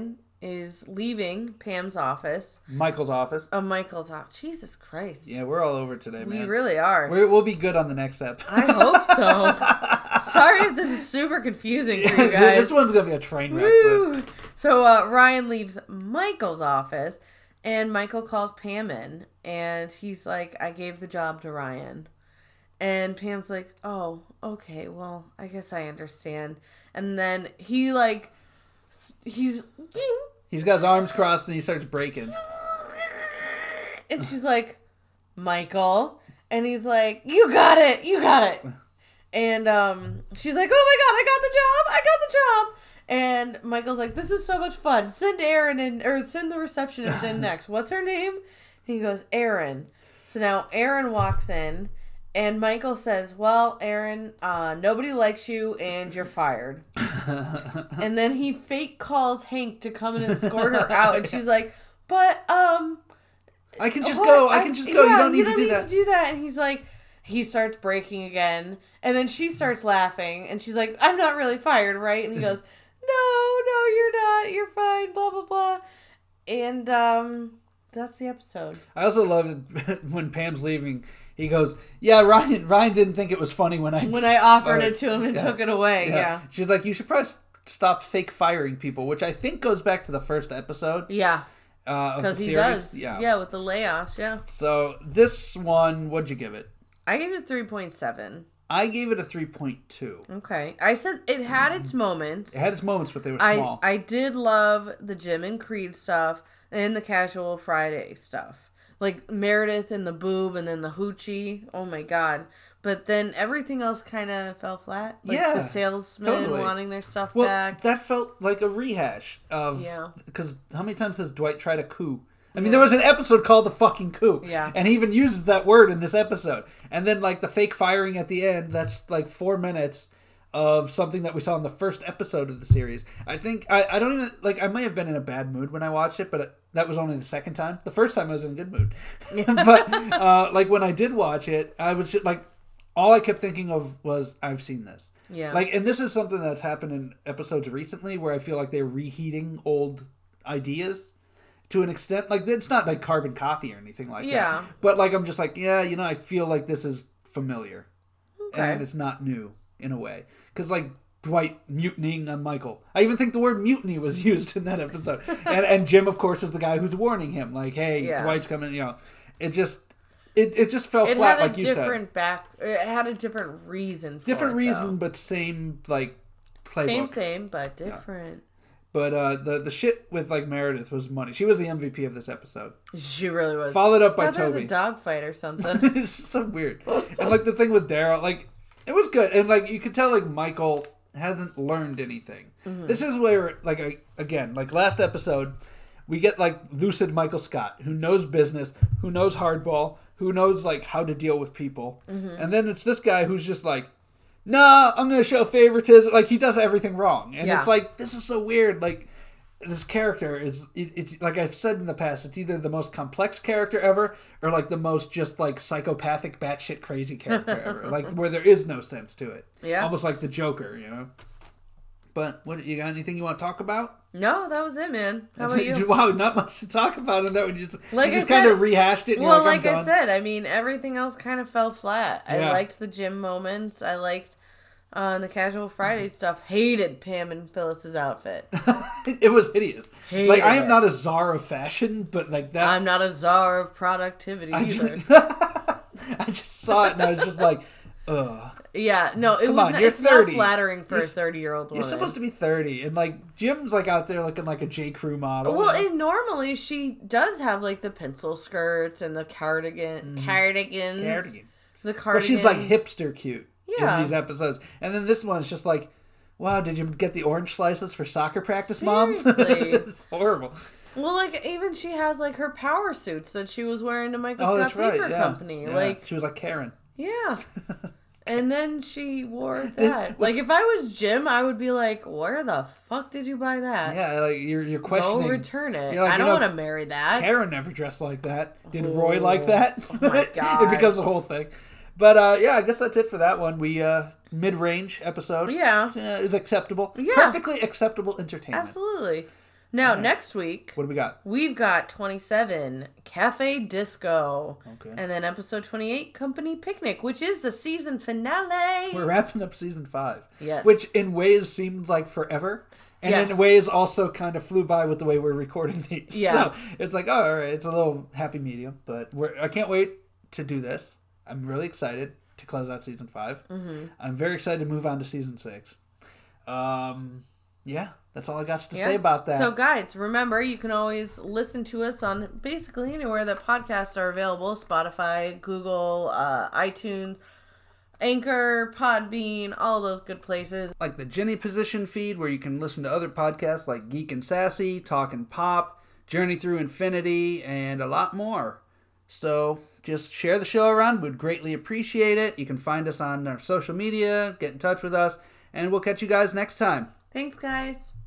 B: is leaving Pam's office.
A: Michael's office.
B: Michael's office. Jesus Christ.
A: Yeah, we're all over today, man.
B: We really are.
A: We'll be good on the next episode.
B: I hope so. Sorry if this is super confusing for you guys.
A: This one's going to be a train wreck. But...
B: So Ryan leaves Michael's office, and Michael calls Pam in, and he's like, I gave the job to Ryan. And Pam's like, oh, okay, well, I guess I understand. And then he's got
A: his arms crossed and he starts breaking.
B: And she's like, Michael. And he's like, you got it. And she's like, oh my God, I got the job. And Michael's like, this is so much fun. Send Erin in, or send the receptionist in next. What's her name? And he goes, Erin. So now Erin walks in. And Michael says, well, Erin, nobody likes you and you're fired. And then he fake calls Hank to come and escort her out. And she's like, but,
A: I can just go. I can just go.
B: Yeah,
A: you don't need to do that.
B: And he's like, he starts breaking again. And then she starts laughing. And she's like, I'm not really fired, right? And he goes, no, you're not. You're fine, blah, blah, blah. And that's the episode.
A: I also love it when Pam's leaving. He goes, yeah, Ryan didn't think it was funny when I
B: offered it to him and took it away. Yeah.
A: She's like, you should probably stop fake firing people, which I think goes back to the first episode.
B: Yeah.
A: Because
B: he does. Yeah, with the layoffs, yeah.
A: So this one, what'd you give it?
B: I gave it 3.7.
A: I gave it a 3.2.
B: Okay. I said it had its moments.
A: It had its moments, but they were small.
B: I did love the Jim and Creed stuff and the Casual Friday stuff. Like Meredith and the boob and then the hoochie. Oh my God. But then everything else kind of fell flat. Like the salesmen wanting their stuff back.
A: That felt like a rehash of... Yeah. Because how many times has Dwight tried a coup? I mean, there was an episode called The Fucking Coup. Yeah. And he even uses that word in this episode. And then, like, the fake firing at the end, that's like 4 minutes of something that we saw in the first episode of the series. I think, I don't even, like, I might have been in a bad mood when I watched it, but that was only the second time. The first time I was in a good mood. But, like, when I did watch it, I was just, like, all I kept thinking of was, I've seen this. Yeah. Like, and this is something that's happened in episodes recently where I feel like they're reheating old ideas to an extent. Like, it's not like carbon copy or anything like that. But, like, I'm just like, yeah, you know, I feel like this is familiar. Okay. And it's not new in a way. Because, like, Dwight mutinying on Michael. I even think the word mutiny was used in that episode. and Jim, of course, is the guy who's warning him. Like, hey, Dwight's coming, you know. It just fell flat, like you said.
B: It had a different reason for
A: Different reason, but same, like, playbook.
B: Same, but different.
A: Yeah. But the shit with, like, Meredith was money. She was the MVP of this episode.
B: She really was.
A: Followed up by Toby.
B: There was a dogfight or something.
A: It's just so weird. And, like, the thing with Daryl, like, it was good. And, like, you could tell, like, Michael hasn't learned anything. Mm-hmm. This is where, like, again, like, last episode, we get, like, lucid Michael Scott, who knows business, who knows hardball, who knows, like, how to deal with people. Mm-hmm. And then it's this guy who's just like, nah, I'm going to show favoritism. Like, he does everything wrong. And it's like, this is so weird. Like, this character is, it's like I've said in the past, it's either the most complex character ever or, like, the most just, like, psychopathic, batshit crazy character ever. Like, where there is no sense to it. Yeah. Almost like the Joker, you know? But, what, you got anything you want to talk about?
B: No, that was it, man. How about you?
A: Wow, not much to talk about in that one. You just kind of rehashed it. And
B: well, like I said, I mean, everything else kind of fell flat. Yeah. I liked the gym moments. I liked the Casual Friday stuff. Hated Pam and Phyllis's outfit.
A: It was hideous. Like, I am not a czar of fashion, but like that.
B: I'm not a czar of productivity either.
A: I just saw it and I was just like, ugh.
B: Yeah, no, it's not flattering for a 30-year-old woman.
A: You're supposed to be 30, and, like, Jim's, like, out there looking like a J. Crew model.
B: Well, and normally she does have, like, the pencil skirts and the cardigans. The cardigans.
A: Well, she's, like, hipster cute in these episodes. And then this one's just like, wow, did you get the orange slices for soccer practice,
B: Seriously.
A: Mom? It's horrible.
B: Well, like, even she has, like, her power suits that she was wearing to Michael Scott Paper Company.
A: Yeah.
B: Like,
A: she was like Karen.
B: Yeah. And then she wore that. Like, if I was Jim, I would be like, where the fuck did you buy that?
A: Yeah, like, you're questioning.
B: Go return it. Like, I don't want to marry that.
A: Karen never dressed like that. Did Roy like that?
B: Oh, my God.
A: It becomes a whole thing. But, yeah, I guess that's it for that one. We, mid-range episode.
B: Yeah.
A: It was acceptable.
B: Yeah.
A: Perfectly acceptable entertainment.
B: Absolutely. Now, next week,
A: What do we got?
B: we've got 27, Cafe Disco.
A: Okay.
B: And then episode 28, Company Picnic, which is the season finale.
A: We're wrapping up season 5.
B: Yes.
A: Which in ways seemed like forever. And
B: Yes.
A: in ways also kind of flew by with the way we're recording these.
B: Yeah.
A: So it's like, oh, all right, it's a little happy medium. But I can't wait to do this. I'm really excited to close out season 5.
B: Mm-hmm.
A: I'm very excited to move on to season 6. Yeah, that's all I got to say about that.
B: So, guys, remember, you can always listen to us on basically anywhere that podcasts are available. Spotify, Google, iTunes, Anchor, Podbean, all those good places.
A: Like the Jenny Position feed, where you can listen to other podcasts like Geek and Sassy, Talkin' Pop, Journey Through Infinity, and a lot more. So just share the show around. We'd greatly appreciate it. You can find us on our social media, get in touch with us, and we'll catch you guys next time.
B: Thanks, guys.